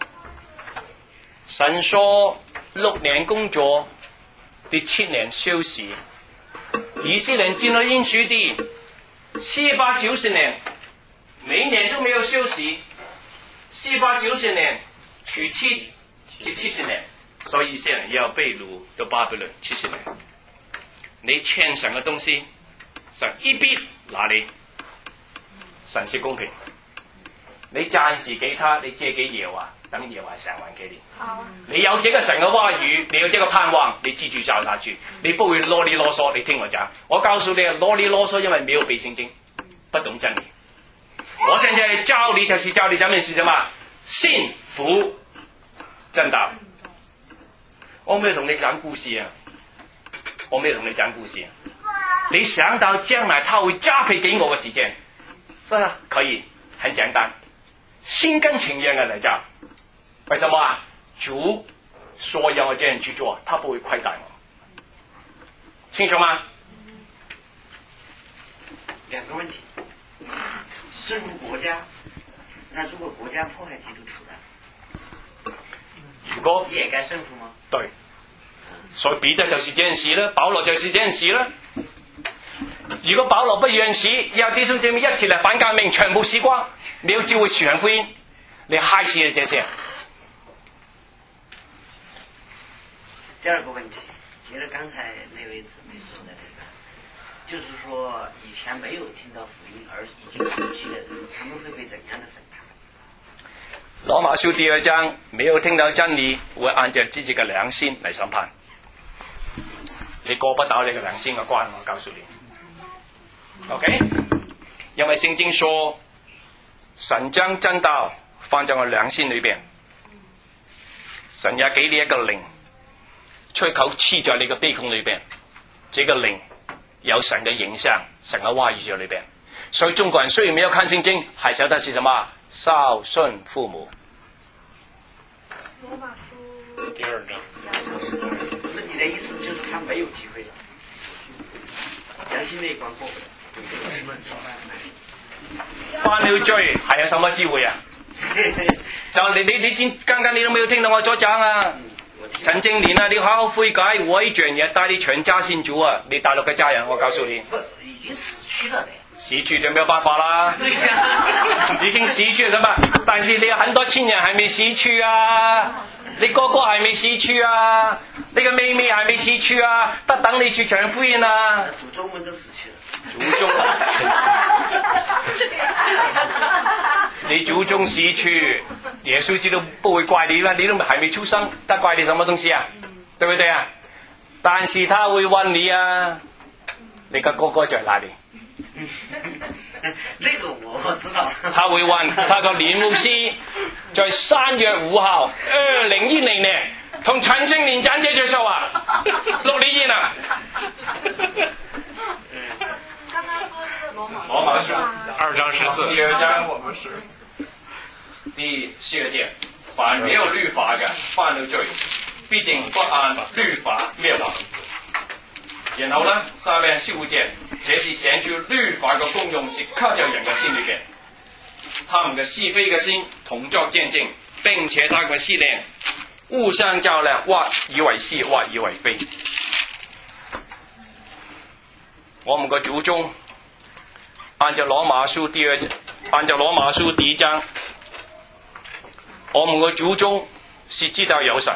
神說6年工作，第7年休息。以色列人進了應許地，490年，每年都沒有休息，490年除7就70年，所以以色列人要被擄到巴比倫70年。你欠神嘅東西，神一筆拿你，神是公平。你暫時給他，你借給耶和華，等耶和華償還給你。你有這個神嘅話語，你有這個盼望，你記住照下去，你不會囉里囉嗦。你聽我講，我告訴你，囉里囉嗦，因為沒有背聖經，不懂真理。我現在教你就是教你，咱們是什麼？信服真道。我沒有同你講故事啊，我沒有同你講故事啊。你想到將來他會加倍給我嘅時間，是啊，可以，很簡單。心甘情願嘅來教，為什麼啊？主說讓我這樣去做，他不會虧待我，清楚嗎？ 兩個問題，順服國家，那如果國家迫害基督徒呢？ 如果也該順服嗎？ 對，所以彼得就是這樣事啦，保羅就是這樣事啦。如果保羅不讓死，有弟兄姊妹一起嚟反革命，全部死光，沒有機會傳福音，你害死了這些。 第二個問題，接着剛才那位姊妹說的這個，就是說以前沒有聽到福音而已經死去的人，他們會被怎樣的審判？ 羅馬書第2章，沒有聽到真理，會按照自己嘅良心嚟審判。你過不到你嘅良心嘅關，我告訴你。OK， 因為聖經說，神將真道放在我良心裏邊，神也給你一個靈，出口黐在你嘅鼻孔裏邊，這個靈有神嘅影像，神嘅話語在裏邊。所以中國人雖然沒有看聖經，還曉得是什麼？孝順父母。 羅馬書第2章。 那你的意思就是他沒有機會了，良心那一關過不了。 犯了罪還有什麼機會啊？就你剛剛你都沒有聽到我所講啊！陳正年啊，你好好悔改，我一轉也帶你全家信主啊！你大陸嘅家人，我告訴你， 已經死去了。 死去就沒有辦法啦。已經死去了嘛，但是你有很多親人還沒死去啊，你哥哥還沒死去啊，你個妹妹還沒死去啊，得等你去傳福音啊。 祖宗們都死去了。 祖宗，你祖宗死去，耶穌基督不會怪你啦，你都還沒出生，他怪你什麼東西啊？對不對啊？但是他會問你啊，你個哥哥在哪裡？ 那個我知道。 他會問，他個連牧師在3月5號2010年同陳正年長者接受啊，6年前啊。羅馬書 2章14， 第2章我們是第12節，凡沒有律法嘅犯了罪，必定不按律法滅亡。然後呢，下面15節，這是顯出律法嘅功用是刻在人嘅心裏邊，他們嘅是非嘅心同作見證，並且他們思念互相照亮，或以為是，或以為非。我們嘅祖宗按照羅馬書第1章，我們嘅祖宗是知道有神。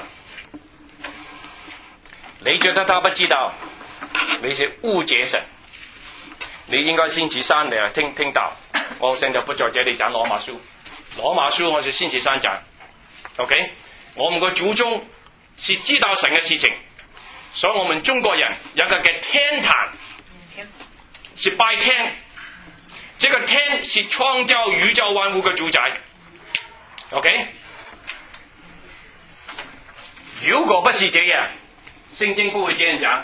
你覺得他不知道，你是誤解神。你應該星期3嚟聽道。我現在不在這裡講羅馬書，羅馬書我是星期3講。OK， 我們嘅祖宗是知道神嘅事情，所以我們中國人有個嘅天壇，是拜天。這個天是創造宇宙萬物嘅主宰。OK， 如果不是這樣，聖經不會這樣講。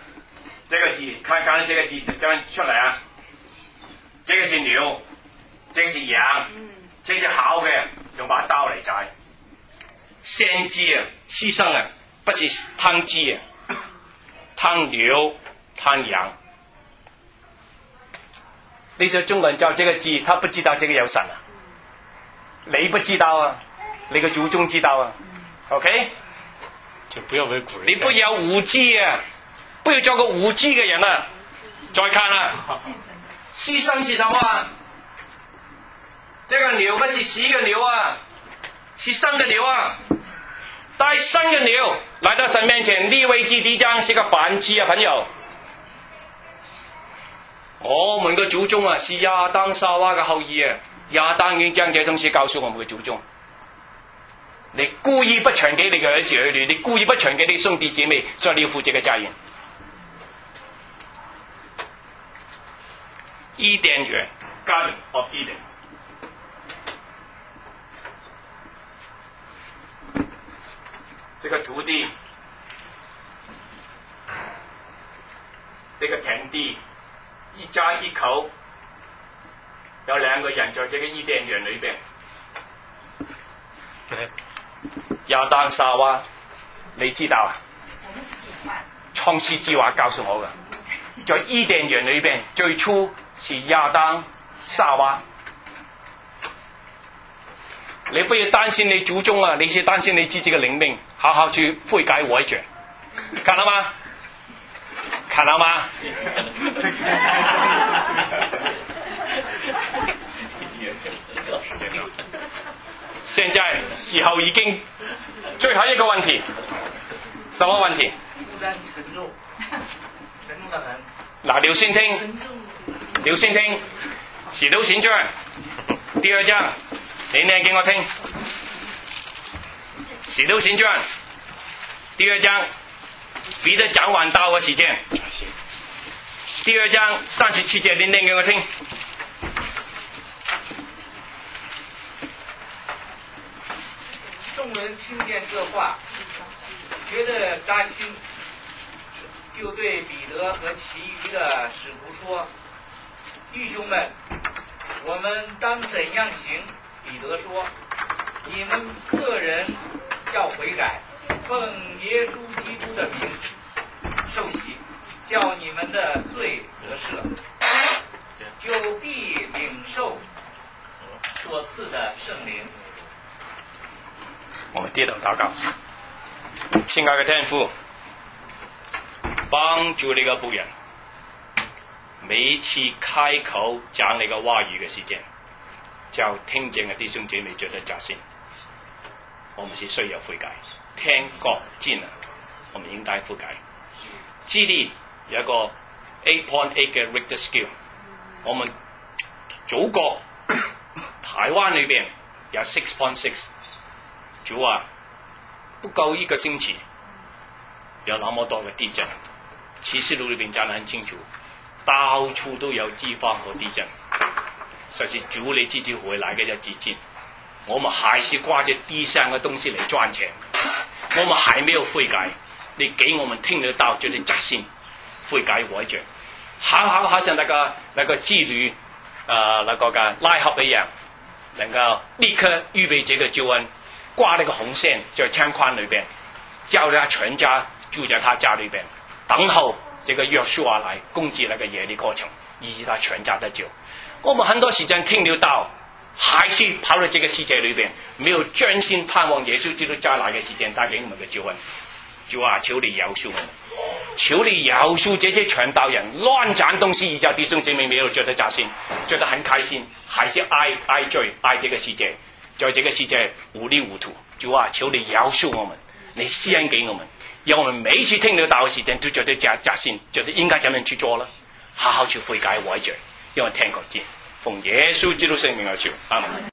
這個字，看這個字這樣出來啊，這個是牛， 这是羊，这是好嘅，用把刀嚟宰。獻祭啊，犧牲啊，不是劏雞啊，劏牛、劏羊。那些中国人叫这个鸡，他不知道这个有神啊，你不知道啊，你个祖宗知道啊 ，OK？ 就不要为古人。 你不要无知啊，不要做个无知嘅人啊！再看啦，犧牲是什麼啊？這個牛不是死嘅牛啊，是生嘅牛啊！帶生嘅牛來到神面前，利未記第一章是個燔祭啊，朋友。我們嘅祖宗啊，是亞當夏娃嘅後裔啊，亞當已經將這東西告訴我們嘅祖宗。你故意不傳給你嘅兒子兒女，你故意不傳給你兄弟姐妹，所以你要負這個責任。伊甸園 Garden of Eden， 這個土地，這個田地，一家一口，有兩個人在這個伊甸園裏邊。亞當夏娃，你知道啊？創世之話告訴我嘅，在伊甸園裏邊最初是亞當夏娃。你不要擔心你祖宗啊，你是擔心你自己嘅靈命，好好去悔改改正，看到嗎？看到嗎？現在時候已經最後一個問題，什麼問題？ 沉重的很。 嗱，留心聽，留心聽，《使徒行傳》第2章，你念給我聽，《使徒行傳》第2章，彼得講完道嘅時間，第2章37節，你念給我聽。 众人听见这话，觉得扎心，就对彼得和其余的使徒说：“弟兄们，我们当怎样行？”彼得说：“你们个人要悔改，奉耶稣基督的名受洗，叫你们的罪得赦，就必领受所赐的圣灵。” 我們低頭禱告，親愛嘅天父，幫助你嘅僕人，每次開口講你嘅話語嘅時間，就聽見嘅弟兄姐妹覺得扎心。我們是需要悔改，聽覺見啊，我們應該悔改。智力有一個 8.8 嘅 Richter Scale， 我們祖國台灣裏邊有 6.6。主啊，不夠一個星期，有那麼多嘅地震。啟示錄裏邊講得很清楚，到處都有饑荒和地震，實是主你自己回來嘅日子近。我們還是掛着地上嘅東西嚟賺錢，我們還沒有悔改。你給我們聽得到，就是扎心悔改改正，好像那個妓女那個嘅拉合一樣，能夠立刻預備這個救恩。掛那個紅線在창框裏邊，叫他全家住在他家裏邊，等候這個約書亞來攻擊那個耶利哥城，以致他全家得救。我們很多時間聽了道，還是跑到這個世界裏邊，沒有專心盼望耶穌基督再來嘅時間帶給我們嘅救恩。主啊，求你饒恕我們，求你饒恕這些傳道人亂講東西，以致弟兄姐妹沒有覺得扎心，覺得很開心，還是愛罪愛這個世界。在這個世界糊裡糊塗，主啊，求你饒恕我們，你施恩給我們，讓我們每一次聽到道嘅時間都覺得扎心，覺得應該咁樣去做啦，好好去悔改改正，因為聽覺見，奉耶穌基督聖名而求，阿門。